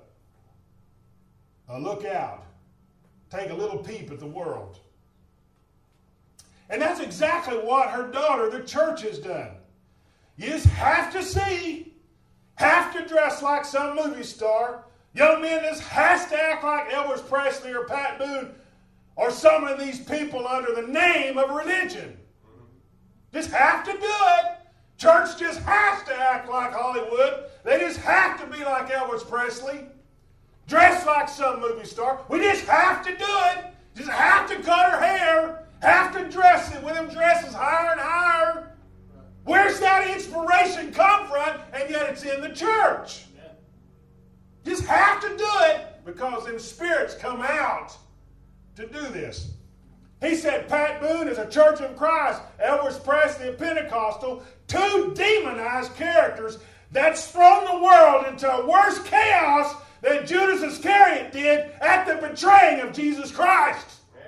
look out, take a little peep at the world. And that's exactly what her daughter, the church, has done. You just have to see, have to dress like some movie star. Young men just has to act like Elvis Presley or Pat Boone or some of these people under the name of religion. Just have to do it. Church just has to act like Hollywood. They just have to be like Elvis Presley. Dress like some movie star. We just have to do it. Just have to cut her hair. Have to dress it with them dresses higher and higher. Where's that inspiration come from? And yet it's in the church. Just have to do it because then spirits come out to do this. He said Pat Boone is a Church of Christ, Elvis Presley, a Pentecostal, two demonized characters that's thrown the world into a worse chaos than Judas Iscariot did at the betraying of Jesus Christ.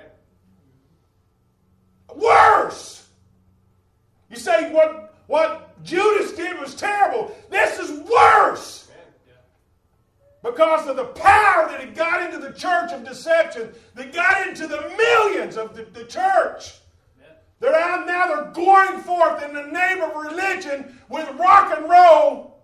Worse. You say what Judas did was terrible. This is worse. Because of the power that had got into the church of deception, that got into the millions of the church. They're out now, they're going forth in the name of religion with rock and roll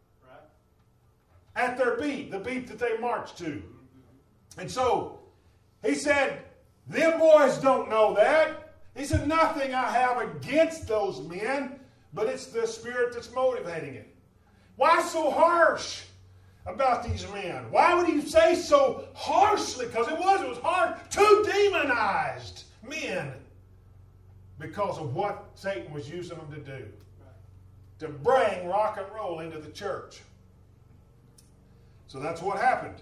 at their beat, the beat that they march to. And so, he said, them boys don't know that. He said, nothing I have against those men, but it's the spirit that's motivating it. Why so harsh about these men? Why would he say so harshly? Because it was hard. Two demonized men. Because of what Satan was using them to do. To bring rock and roll into the church. So that's what happened.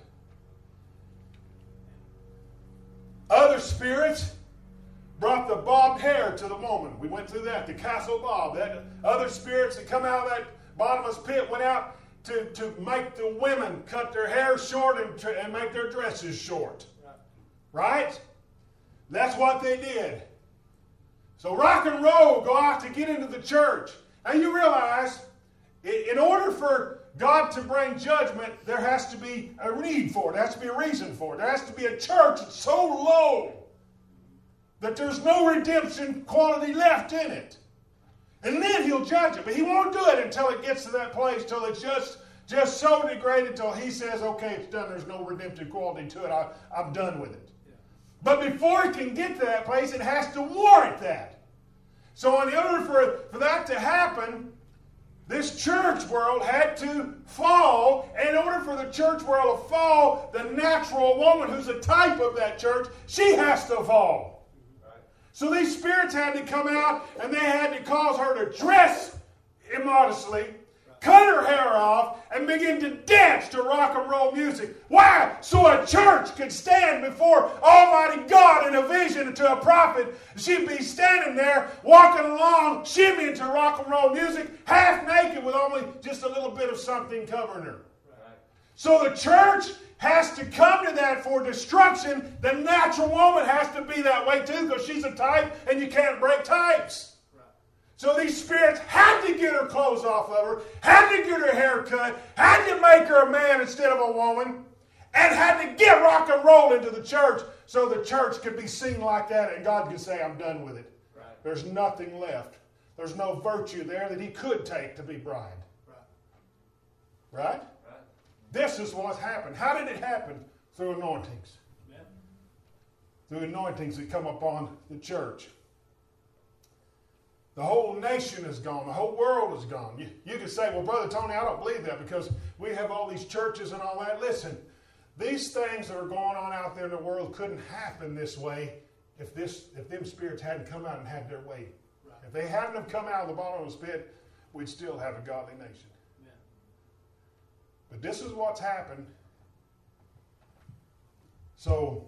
Other spirits brought the bobbed hair to the moment. We went through that, the castle bob. That other spirits that come out of that bottomless pit went out to make the women cut their hair short and make their dresses short. Right? That's what they did. So rock and roll go out to get into the church. Now you realize, in order for God to bring judgment, there has to be a need for it. There has to be a reason for it. There has to be a church that's so low that there's no redemption quality left in it. And then he'll judge it. But he won't do it until it gets to that place, till it's just so degraded, till he says, okay, it's done. There's no redemptive quality to it. I'm done with it. Yeah. But before it can get to that place, it has to warrant that. So in order for that to happen, this church world had to fall. And in order for the church world to fall, the natural woman who's a type of that church, she has to fall. So these spirits had to come out and they had to cause her to dress immodestly, cut her hair off, and begin to dance to rock and roll music. Why? So a church could stand before Almighty God in a vision to a prophet. She'd be standing there, walking along, shimmying to rock and roll music, half naked with only just a little bit of something covering her. Right. So the church has to come to that for destruction. The natural woman has to be that way too, because she's a type and you can't break types. Right. So these spirits had to get her clothes off of her, had to get her hair cut, had to make her a man instead of a woman, and had to get rock and roll into the church so the church could be seen like that and God could say, I'm done with it. Right. There's nothing left. There's no virtue there that he could take to be bride. Right? Right? This is what happened. How did it happen? Through anointings. Yeah. Through anointings that come upon the church. The whole nation is gone. The whole world is gone. You could say, well, Brother Tony, I don't believe that because we have all these churches and all that. Listen, these things that are going on out there in the world couldn't happen this way if them spirits hadn't come out and had their way. Right. If they hadn't have come out of the bottomless pit, we'd still have a godly nation. But this is what's happened. So,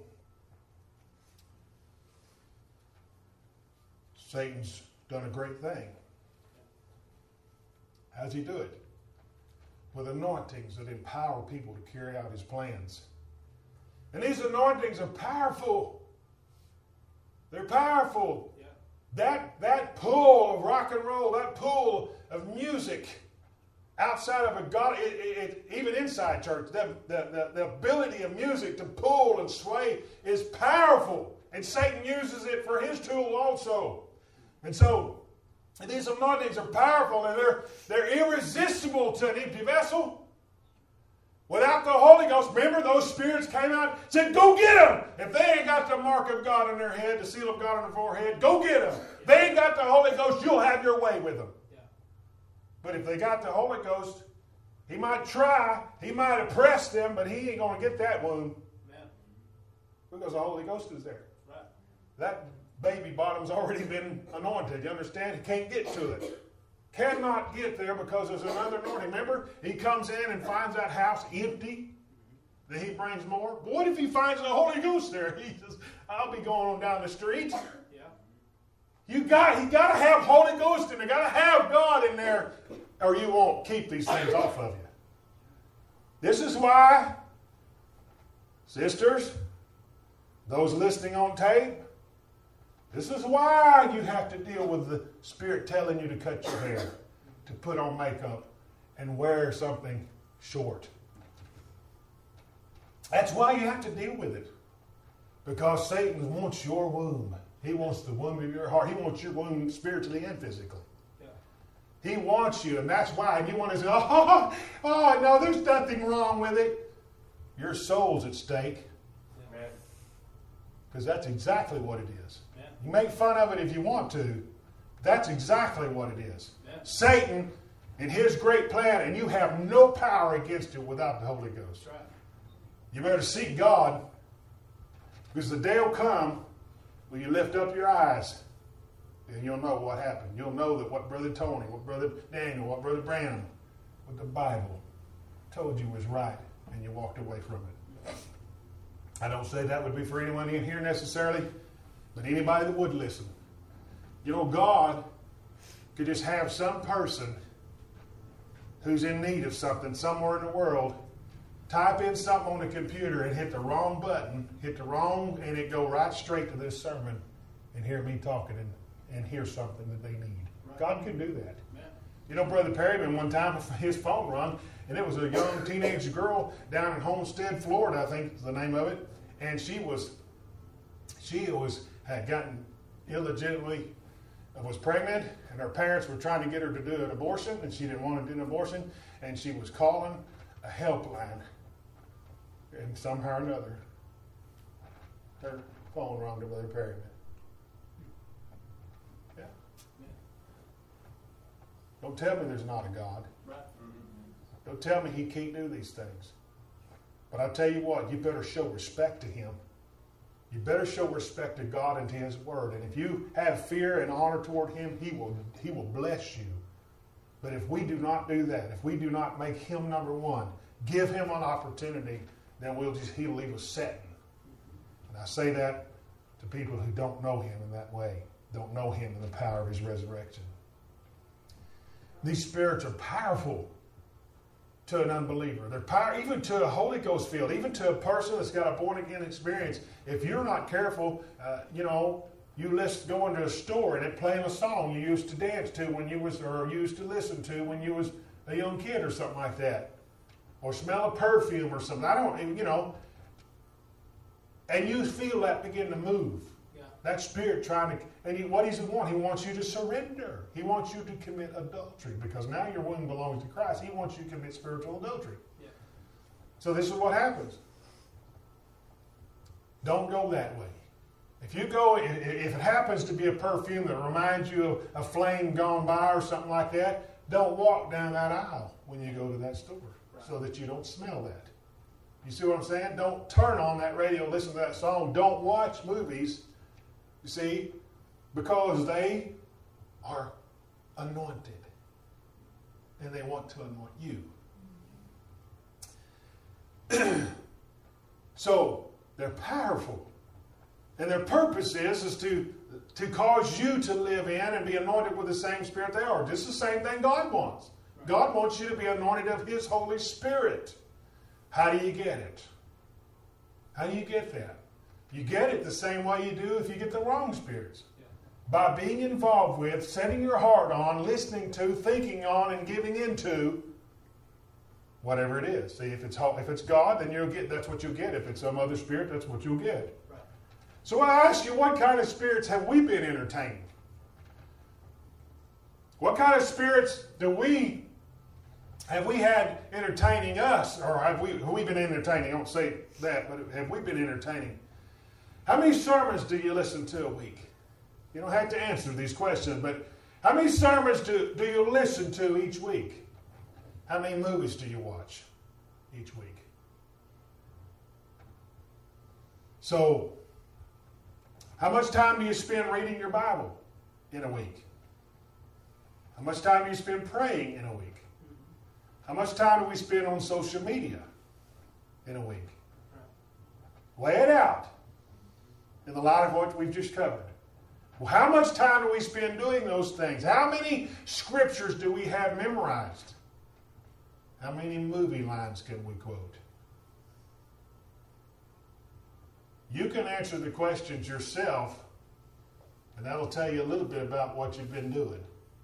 Satan's done a great thing. How does he do it? With anointings that empower people to carry out his plans. And these anointings are powerful. They're powerful. Yeah. That pull of rock and roll, that pull of music outside of a God, even inside church, the ability of music to pull and sway is powerful. And Satan uses it for his tool also. And so, these anointings are powerful and they're irresistible to an empty vessel. Without the Holy Ghost, remember those spirits came out and said, go get them. If they ain't got the mark of God on their head, the seal of God on their forehead, go get them. If they ain't got the Holy Ghost, you'll have your way with them. Yeah. But if they got the Holy Ghost, he might try, he might oppress them, but he ain't going to get that wound. Yeah. Because the Holy Ghost is there. Right. That baby bottom's already been anointed. You understand? He can't get to it. Cannot get there because there's another anointing. Remember, he comes in and finds that house empty. Then he brings more. But what if he finds the Holy Ghost there? He says, I'll be going on down the street. Yeah. You got to have Holy Ghost in there. You got to have God in there, or you won't keep these things off of you. This is why, sisters, those listening on tape, this is why you have to deal with the Spirit telling you to cut your hair, to put on makeup, and wear something short. That's why you have to deal with it. Because Satan wants your womb. He wants the womb of your heart. He wants your womb spiritually and physically. Yeah. He wants you, and that's why. And you want to say, oh, no, there's nothing wrong with it. Your soul's at stake. Because that's exactly what it is. Yeah. You make fun of it if you want to. That's exactly what it is. Yeah. Satan and his great plan, and you have no power against it without the Holy Ghost. Right. You better seek God, because the day will come when you lift up your eyes, and you'll know what happened. You'll know that what Brother Tony, what Brother Daniel, what Brother Branham, what the Bible told you was right, and you walked away from it. I don't say that would be for anyone in here necessarily, but anybody that would listen. You know, God could just have some person who's in need of something somewhere in the world type in something on the computer and hit the wrong button, and it go right straight to this sermon and hear me talking and hear something that they need. Right. God can do that. Yeah. You know, Brother Perryman, one time his phone rung, and it was a young teenage girl down in Homestead, Florida, I think is the name of it. And she had gotten illegitimately, was pregnant, and her parents were trying to get her to do an abortion, and she didn't want to do an abortion, and she was calling a helpline. And somehow or another, her phone rang to Brother Perryman. Yeah. Don't tell me there's not a God. Right. Don't tell me he can't do these things. But I tell you what, you better show respect to him. You better show respect to God and to his word. And if you have fear and honor toward him, he will bless you. But if we do not do that, if we do not make him number one, give him an opportunity, then he'll leave us setting. And I say that to people who don't know him in that way, don't know him in the power of his resurrection. These spirits are powerful to an unbeliever. They're power, even to a Holy Ghost filled, even to a person that's got a born-again experience. If you're not careful, you go into a store and it playing a song you used to dance to or used to listen to when you was a young kid or something like that. Or smell a perfume or something. And you feel that begin to move. Yeah. That spirit trying to, and what does he want? He wants you to surrender. He wants you to commit adultery, because now your womb belongs to Christ. He wants you to commit spiritual adultery. Yeah. So this is what happens. Don't go that way. If it happens to be a perfume that reminds you of a flame gone by or something like that, don't walk down that aisle when you go to that store. So that you don't smell that. You see what I'm saying? Don't turn on that radio, listen to that song. Don't watch movies, you see, because they are anointed. And they want to anoint you. So, they're powerful. And their purpose is to cause you to live in and be anointed with the same spirit they are. Just the same thing God wants. God wants you to be anointed of his Holy Spirit. How do you get it? How do you get that? You get it the same way you do if you get the wrong spirits. Yeah. by being involved with, setting your heart on, listening to, thinking on, and giving into whatever it is. See, if it's God, then that's what you'll get. If it's some other spirit, that's what you'll get. Right. So I ask you, what kind of spirits have we been entertaining? What kind of spirits have we had entertaining us, or have we been entertaining? I don't say that, but have we been entertaining? How many sermons do you listen to a week? You don't have to answer these questions, but how many sermons do you listen to each week? How many movies do you watch each week? So, how much time do you spend reading your Bible in a week? How much time do you spend praying in a week? How much time do we spend on social media in a week? Lay it out in the light of what we've just covered. Well, how much time do we spend doing those things? How many scriptures do we have memorized? How many movie lines can we quote? You can answer the questions yourself, and that'll tell you a little bit about what you've been doing.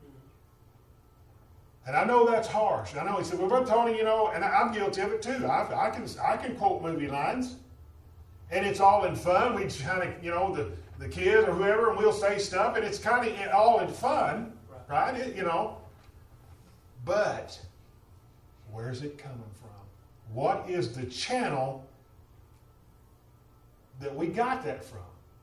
And I know that's harsh. I know he said, well, Brother Tony, and I'm guilty of it too. I can quote movie lines, and it's all in fun. We just kind of, the kids or whoever, and we'll say stuff, and it's kind of all in fun, right? But where's it coming from? What is the channel that we got that from?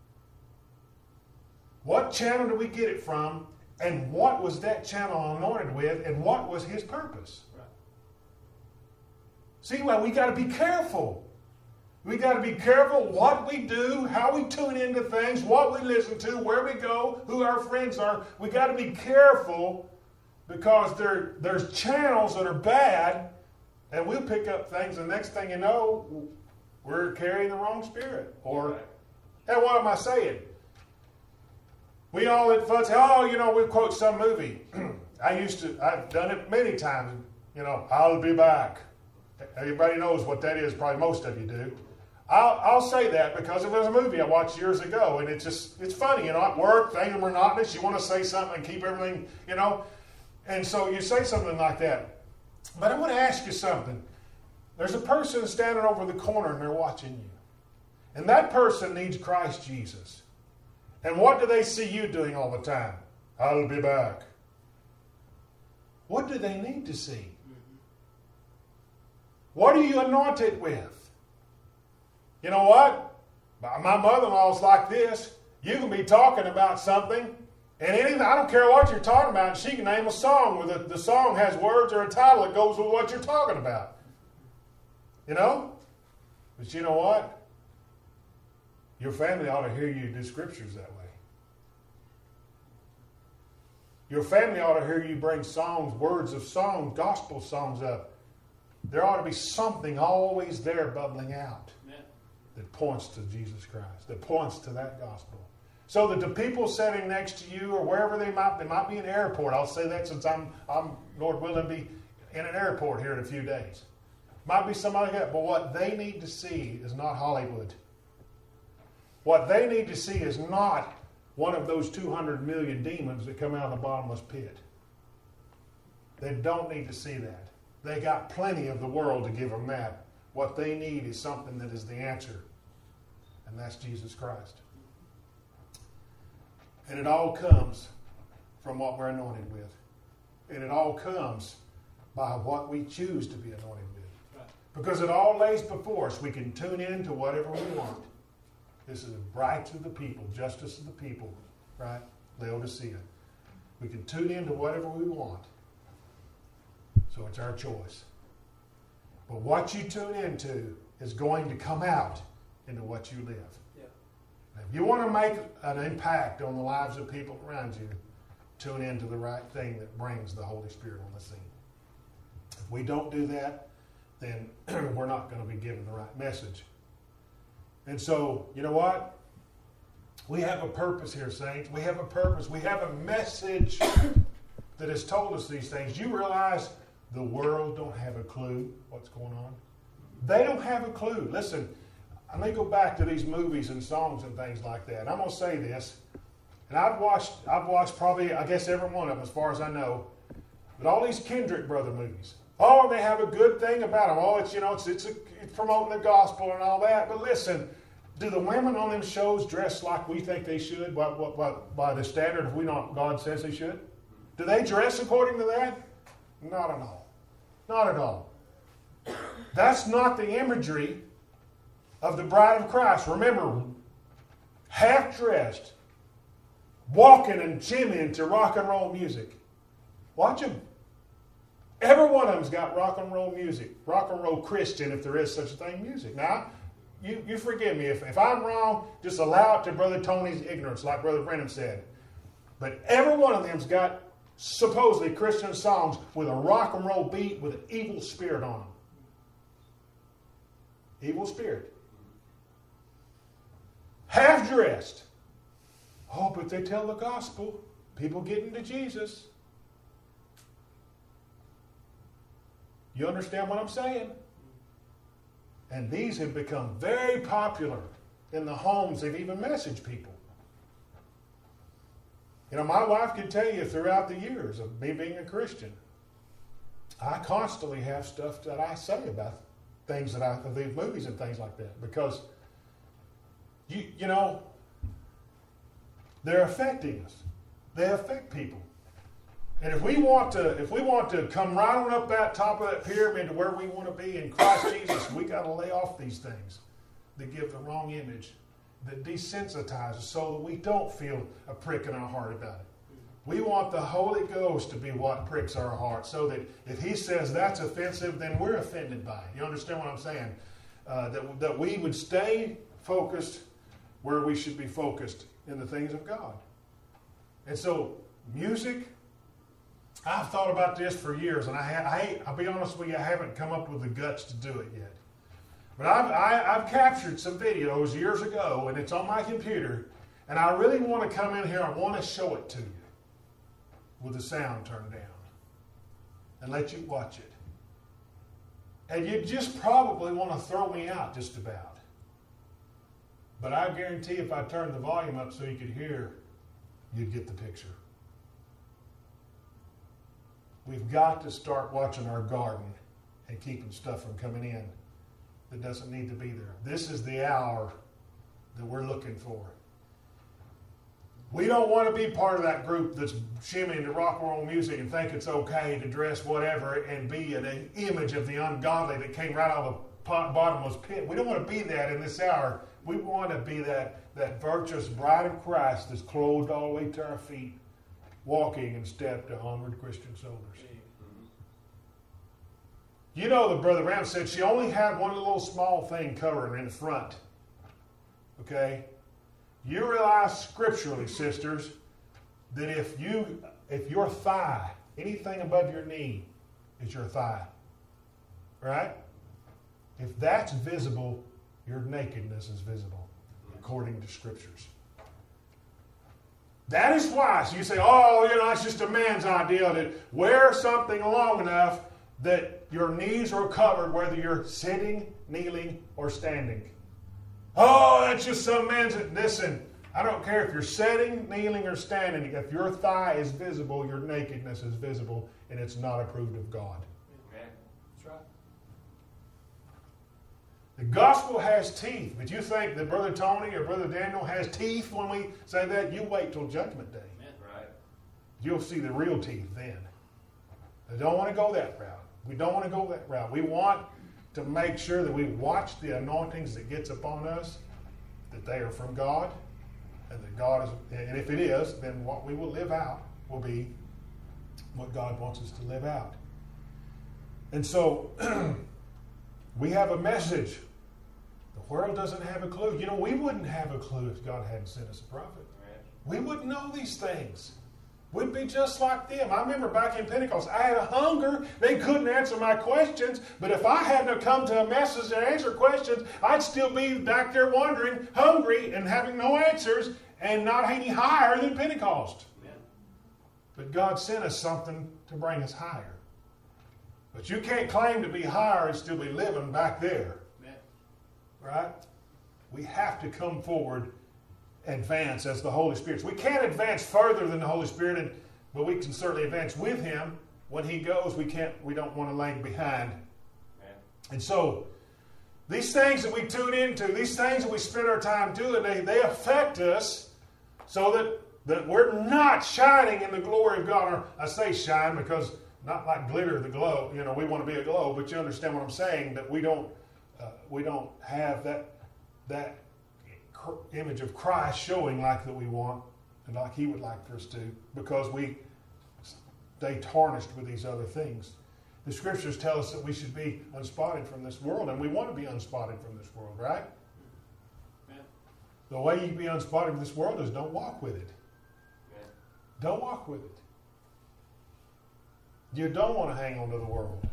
What channel do we get it from? And what was that channel anointed with? And what was his purpose? Right. See, well, we got to be careful. We got to be careful what we do, how we tune into things, what we listen to, where we go, who our friends are. We got to be careful because there's channels that are bad, and we'll pick up things, and the next thing you know, we're carrying the wrong spirit. Or, hey, what am I saying? We all at fun say, we quote some movie. I've done it many times. I'll be back. Everybody knows what that is. Probably most of you do. I'll say that because it was a movie I watched years ago, and it's funny. At work, things are monotonous. You want to say something and keep everything, and so you say something like that. But I want to ask you something. There's a person standing over the corner, and they're watching you, and that person needs Christ Jesus. And what do they see you doing all the time? I'll be back. What do they need to see? What are you anointed with? You know what? My mother-in-law's like this. You can be talking about something, and anything, I don't care what you're talking about, and she can name a song where the song has words or a title that goes with what you're talking about. But you know what? Your family ought to hear you do scriptures that way. Your family ought to hear you bring songs, words of songs, gospel songs up. There ought to be something always there bubbling out that points to Jesus Christ, that points to that gospel. So that the people sitting next to you or wherever they might be in an airport. I'll say that since I'm Lord willing, be in an airport here in a few days. Might be somebody like that. But what they need to see is not Hollywood. What they need to see is not one of those 200 million demons that come out of the bottomless pit. They don't need to see that. They got plenty of the world to give them that. What they need is something that is the answer, and that's Jesus Christ. And it all comes from what we're anointed with. And it all comes by what we choose to be anointed with. Right. Because it all lays before us. We can tune in to whatever we want. This is right to the people, justice of the people, right? Laodicea. We can tune into whatever we want. So it's our choice. But what you tune into is going to come out into what you live. Yeah. Now, if you want to make an impact on the lives of people around you, tune into the right thing that brings the Holy Spirit on the scene. If we don't do that, then we're not going to be given the right message. And so, you know what? We have a purpose here, saints. We have a purpose. We have a message that has told us these things. You realize the world don't have a clue what's going on? They don't have a clue. Listen, I may go back to these movies and songs and things like that. I'm going to say this. And I've watched probably, I guess, every one of them as far as I know. But all these Kendrick brother movies. Oh, they have a good thing about them. Oh, it's promoting the gospel and all that. But listen, do the women on them shows dress like we think they should by the standard of God says they should? Do they dress according to that? Not at all. Not at all. That's not the imagery of the bride of Christ. Remember, half-dressed, walking and jimmying to rock and roll music. Watch them. Every one of them's got rock and roll music. Rock and roll Christian, if there is such a thing, music. Now, you forgive me. If I'm wrong, just allow it to Brother Tony's ignorance, like Brother Brennan said. But every one of them's got supposedly Christian songs with a rock and roll beat with an evil spirit on them. Evil spirit. Half-dressed. Oh, but they tell the gospel. People getting to Jesus. You understand what I'm saying? And these have become very popular in the homes. They've even messaged people. You know, my wife could tell you throughout the years of me being a Christian, I constantly have stuff that I say about things of these movies and things like that, because you know, they're affecting us. They affect people. And if we want to come right on up that top of that pyramid to where we want to be in Christ Jesus, we got to lay off these things that give the wrong image, that desensitize us so that we don't feel a prick in our heart about it. We want the Holy Ghost to be what pricks our heart, so that if He says that's offensive, then we're offended by it. You understand what I'm saying? That we would stay focused where we should be focused, in the things of God. And so, music, I've thought about this for years, and I'll be honest with you, I haven't come up with the guts to do it yet. But I've captured some videos years ago, and it's on my computer, and I really want to come in here, I want to show it to you with the sound turned down and let you watch it. And you just probably want to throw me out just about. But I guarantee if I turned the volume up so you could hear, you'd get the picture. We've got to start watching our garden and keeping stuff from coming in that doesn't need to be there. This is the hour that we're looking for. We don't want to be part of that group that's shimmying to rock and roll music and think it's okay to dress whatever and be an image of the ungodly that came right out of the bottomless pit. We don't want to be that in this hour. We want to be that virtuous bride of Christ that's clothed all the way to our feet, walking in step to onward Christian soldiers. You know, the Brother Ram said she only had one little small thing covering in the front. Okay? You realize scripturally, sisters, that if your thigh, anything above your knee, is your thigh, right? If that's visible, your nakedness is visible, according to scriptures. That is why. So you say, it's just a man's idea to wear something long enough that your knees are covered, whether you're sitting, kneeling, or standing. Oh, that's just some man's... Listen, I don't care if you're sitting, kneeling, or standing. If your thigh is visible, your nakedness is visible, and it's not approved of God. Amen. That's right. The gospel has teeth, but you think that Brother Tony or Brother Daniel has teeth when we say that? You wait till Judgment Day. Amen. Right. You'll see the real teeth then. I don't want to go that route. We don't want to go that route. We want to make sure that we watch the anointings that gets upon us, that they are from God, and that God is, and if it is, then what we will live out will be what God wants us to live out. And so, we have a message. The world doesn't have a clue. You know, we wouldn't have a clue if God hadn't sent us a prophet. We wouldn't know these things. We'd be just like them. I remember back in Pentecost, I had a hunger. They couldn't answer my questions. But if I hadn't come to a message and answer questions, I'd still be back there wandering, hungry, and having no answers, and not any higher than Pentecost. Amen. But God sent us something to bring us higher. But you can't claim to be higher and still be living back there. Amen. Right? We have to come forward advance as the Holy Spirit. We can't advance further than the Holy Spirit, but we can certainly advance with Him. When He goes, we don't want to lag behind. Amen. And so, these things that we tune into, these things that we spend our time doing, they affect us so that we're not shining in the glory of God. Or I say shine because not like glitter, the glow. You know, we want to be a glow, but you understand what I'm saying, that we don't have that image of Christ showing like that we want and like He would like for us to, because we stay tarnished with these other things. The Scriptures tell us that we should be unspotted from this world, and we want to be unspotted from this world, right? Yeah. The way you be unspotted from this world is don't walk with it. Yeah. Don't walk with it. You don't want to hang on to the world.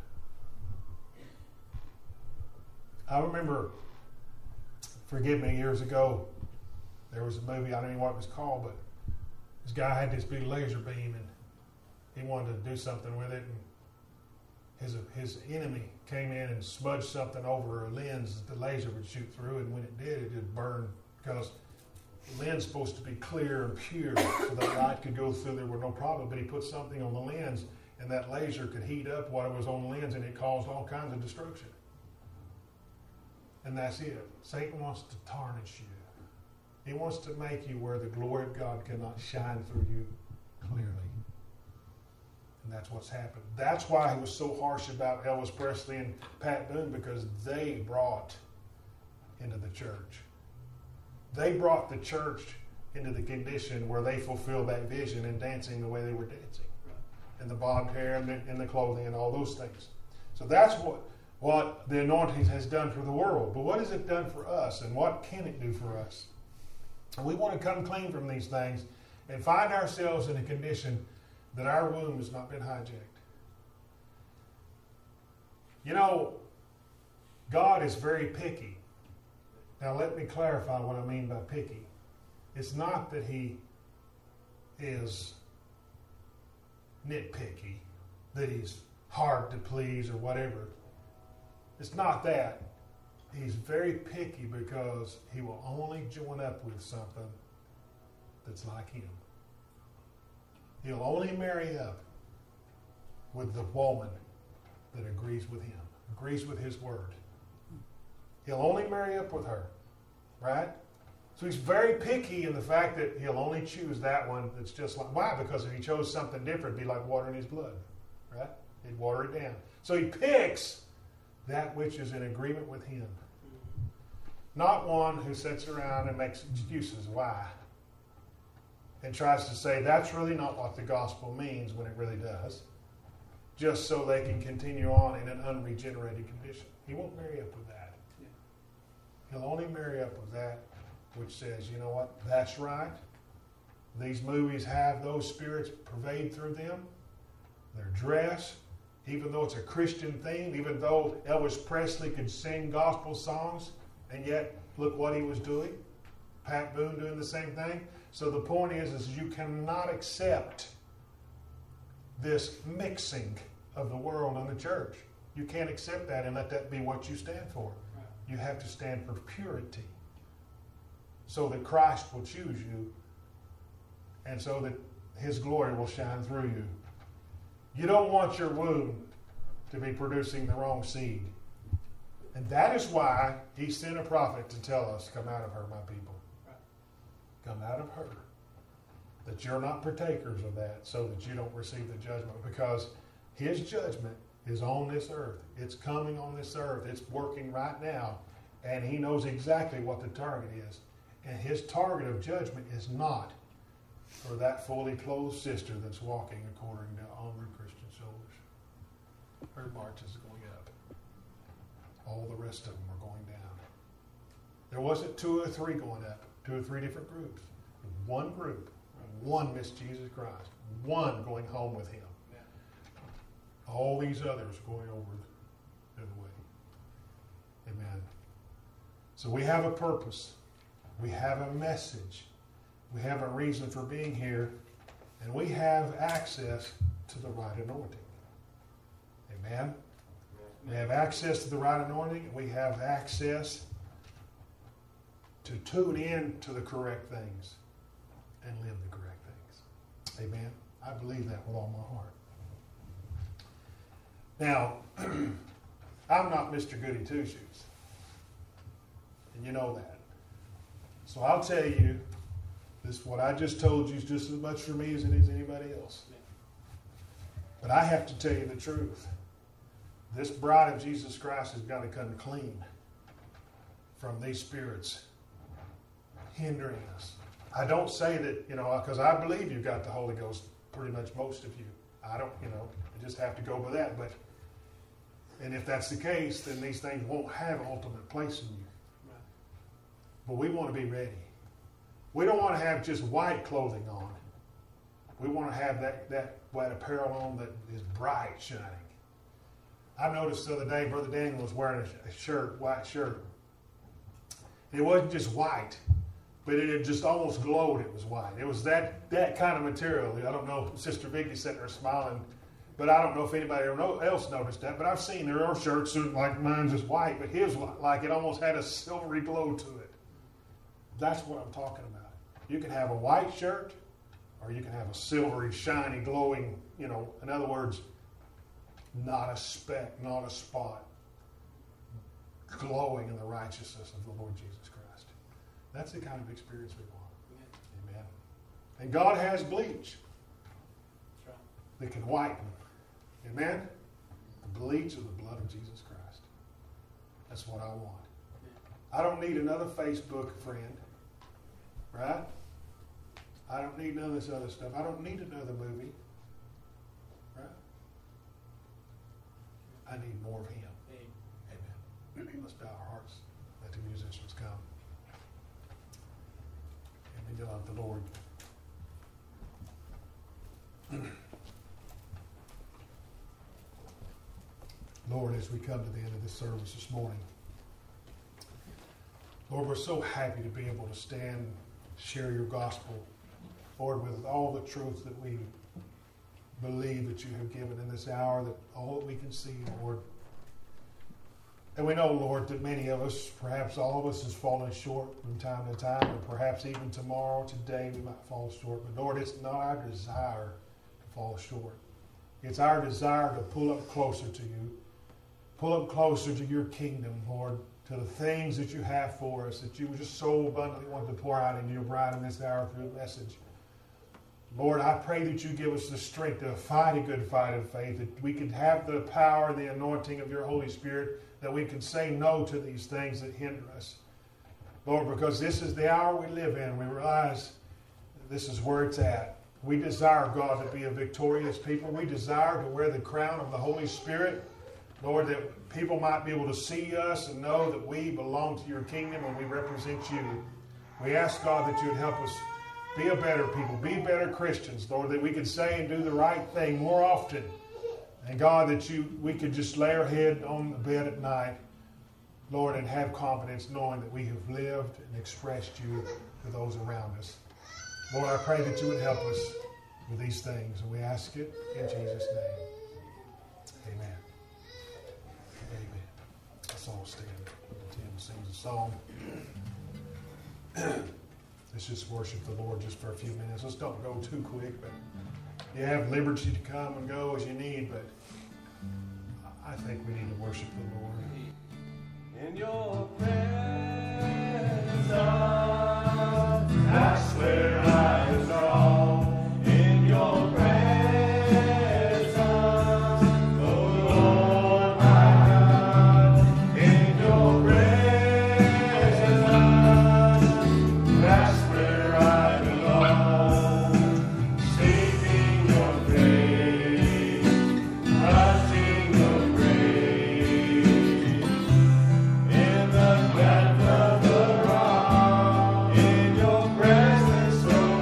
I remember, forgive me, years ago, there was a movie, I don't even know what it was called, but this guy had this big laser beam, and he wanted to do something with it, and his enemy came in and smudged something over a lens that the laser would shoot through, and when it did, it just burned, because the lens is supposed to be clear and pure so that light could go through, there were no problem, but he put something on the lens, and that laser could heat up what was on the lens, and it caused all kinds of destruction. And that's it. Satan wants to tarnish you. He wants to make you where the glory of God cannot shine through you clearly. And that's what's happened. That's why he was so harsh about Elvis Presley and Pat Boone, because they brought into the church. They brought the church into the condition where they fulfilled that vision and dancing the way they were dancing. And the bobbed hair and the clothing and all those things. So that's what the anointing has done for the world. But what has it done for us, and what can it do for us? And we want to come clean from these things and find ourselves in a condition that our womb has not been hijacked. You know, God is very picky. Now let me clarify what I mean by picky. It's not that He is nitpicky, that He's hard to please or whatever. It's not that. He's very picky because He will only join up with something that's like Him. He'll only marry up with the woman that agrees with Him, agrees with His word. He'll only marry up with her, right? So He's very picky in the fact that He'll only choose that one that's just like, why? Because if He chose something different, it'd be like water in His blood, right? He'd water it down. So He picks that which is in agreement with Him. Not one who sits around and makes excuses why and tries to say that's really not what the gospel means when it really does, just so they can continue on in an unregenerated condition. He won't marry up with that. He'll only marry up with that which says, you know what, that's right. These movies have those spirits pervade through them. Their dress, even though it's a Christian theme, even though Elvis Presley could sing gospel songs, and yet look what he was doing. Pat Boone doing the same thing. So the point is you cannot accept this mixing of the world and the church. You can't accept that and let that be what you stand for. You have to stand for purity so that Christ will choose you and so that His glory will shine through you. You don't want your womb to be producing the wrong seed. And that is why He sent a prophet to tell us, come out of her, my people. Come out of her. That you're not partakers of that so that you don't receive the judgment. Because His judgment is on this earth. It's coming on this earth. It's working right now. And He knows exactly what the target is. And His target of judgment is not for that fully clothed sister that's walking according to onward Christian shoulders. Her march is going up. All the rest of them are going down. There wasn't 2 or 3 going up. 2 or 3 different groups. One group. One missed Jesus Christ. One going home with Him. All these others going over the other way. Amen. So we have a purpose. We have a message. We have a reason for being here. And we have access to the right anointing. Amen. We have access to the right anointing. We have access to tune in to the correct things and live the correct things. Amen. I believe that with all my heart. Now, I'm not Mr. Goody Two-Shoes. And you know that. So I'll tell you, this what I just told you is just as much for me as it is anybody else. But I have to tell you the truth. This bride of Jesus Christ has got to come clean from these spirits hindering us. I don't say that, because I believe you've got the Holy Ghost, pretty much most of you. I don't, I just have to go by that. And if that's the case, then these things won't have ultimate place in you. But we want to be ready. We don't want to have just white clothing on. We want to have that white apparel on that is bright, shining. I noticed the other day, Brother Daniel was wearing a white shirt. It wasn't just white, but it had just almost glowed. It was white. It was that kind of material. I don't know, Sister Vicky sitting there smiling, but I don't know if anybody else noticed that. But I've seen there are shirts like mine's just white, but his like it almost had a silvery glow to it. That's what I'm talking about. You can have a white shirt, or you can have a silvery, shiny, glowing, in other words, not a speck, not a spot, glowing in the righteousness of the Lord Jesus Christ. That's the kind of experience we want. Amen. And God has bleach that can whiten. Amen? The bleach of the blood of Jesus Christ. That's what I want. I don't need another Facebook friend. Right? I don't need none of this other stuff. I don't need another movie. Right? I need more of Him. Amen. Let's bow our hearts. Let the musicians come. And we love the Lord. Lord, as we come to the end of this service this morning, Lord, we're so happy to be able to stand, share your gospel, Lord, with all the truth that we believe that you have given in this hour, that all that we can see, Lord. And we know, Lord, that many of us, perhaps all of us, has fallen short from time to time, and perhaps even tomorrow, today, we might fall short. But Lord, it's not our desire to fall short. It's our desire to pull up closer to you, pull up closer to your kingdom, Lord, to the things that you have for us, that you just so abundantly want to pour out into your bride in this hour through the message. Lord, I pray that you give us the strength to fight a good fight of faith, that we can have the power and the anointing of your Holy Spirit, that we can say no to these things that hinder us. Lord, because this is the hour we live in, we realize this is where it's at. We desire, God, to be a victorious people. We desire to wear the crown of the Holy Spirit. Lord, that people might be able to see us and know that we belong to your kingdom and we represent you. We ask, God, that you would help us be a better people, be better Christians, Lord, that we could say and do the right thing more often. And God, that we could just lay our head on the bed at night, Lord, and have confidence knowing that we have lived and expressed you to those around us. Lord, I pray that you would help us with these things, and we ask it in Jesus' name. Amen. Amen. Let's all stand. Tim sings a song. Let's just worship the Lord just for a few minutes. Let's don't go too quick, but you have liberty to come and go as you need, but I think we need to worship the Lord. In your presence, that's where I belong. In your presence, oh Lord my God. In your presence, that's where I belong. Seeking your grace, touching your grace. In the breath of the rock, in your presence, oh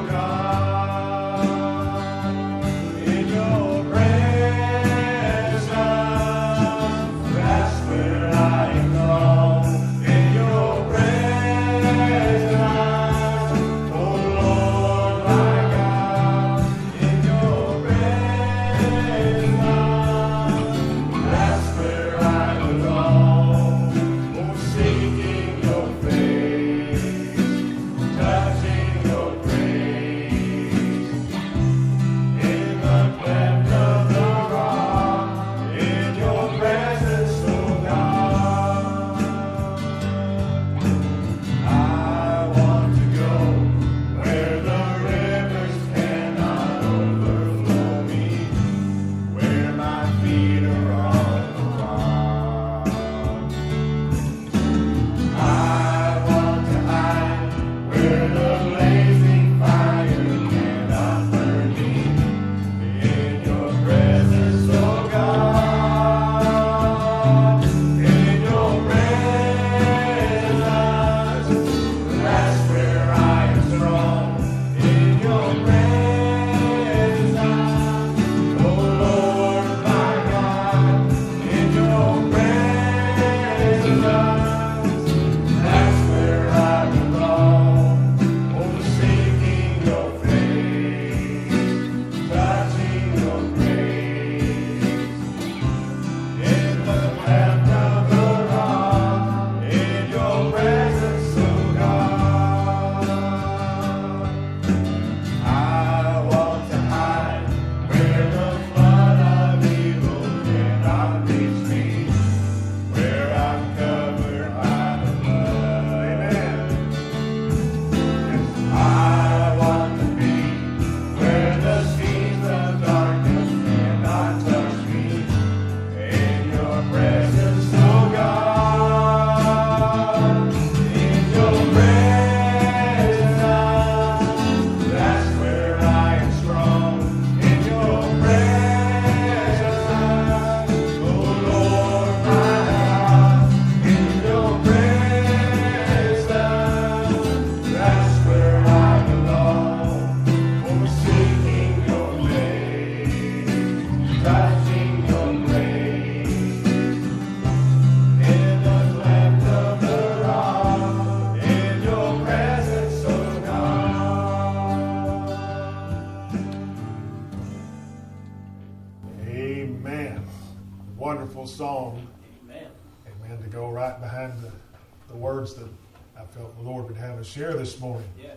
wonderful song. Amen. Amen. To go right behind the words that I felt the Lord would have us share this morning. Yes.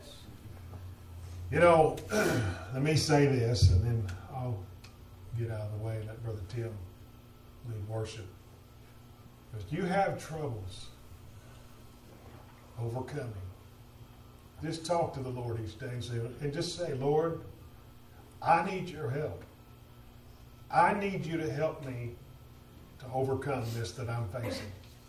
You know, let me say this, and then I'll get out of the way and let Brother Tim lead worship. If you have troubles overcoming, just talk to the Lord each day and just say, Lord, I need your help. I need you to help me to overcome this that I'm facing.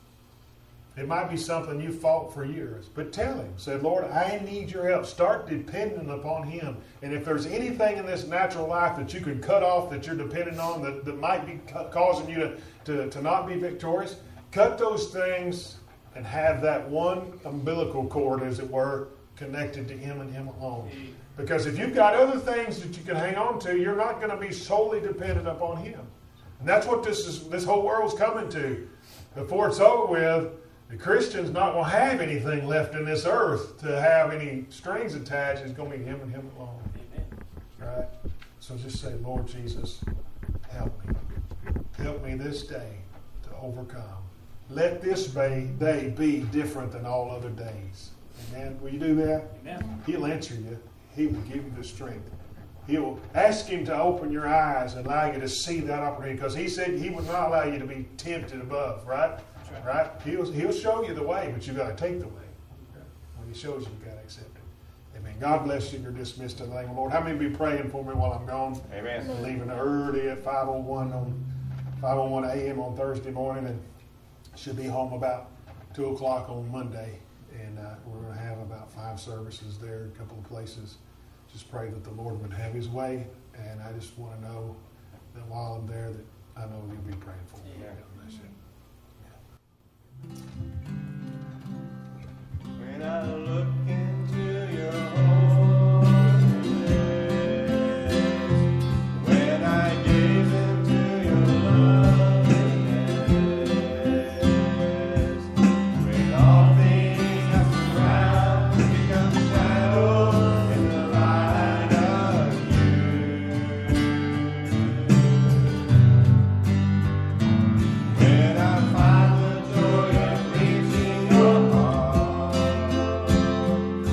It might be something you fought for years, but tell him, say, Lord, I need your help. Start depending upon him. And if there's anything in this natural life that you can cut off, that you're depending on, that might be causing you to not be victorious, cut those things and have that one umbilical cord, as it were, connected to him and him alone. Because if you've got other things that you can hang on to, you're not going to be solely dependent upon him. And that's what this whole world's coming to. Before it's over with, the Christian's not going to have anything left in this earth to have any strings attached. It's going to be him and him alone. Amen. Right? So just say, Lord Jesus, help me. Help me this day to overcome. Let this day be different than all other days. Amen. Will you do that? Amen. He'll answer you. He will give you the strength. He'll ask him to open your eyes and allow you to see that opportunity, because he said he would not allow you to be tempted above, right? Right? He'll show you the way, but you've got to take the way. When he shows you, you've got to accept it. Amen. God bless you. You're dismissed in the name of the Lord. How many be praying for me while I'm gone? Amen. I'm leaving early at 5:01 a.m. on Thursday morning, and should be home about 2 o'clock on Monday. And we're going to have about 5 services there, a couple of places. Just pray that the Lord would have his way. And I just want to know that while I'm there, that I know you'll be praying for me. Amen. God bless you. When I look into your holiness, when I gaze into your loveliness, when all things that surround become shadows in the light of you, when I find the joy of reaching your heart,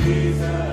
Jesus.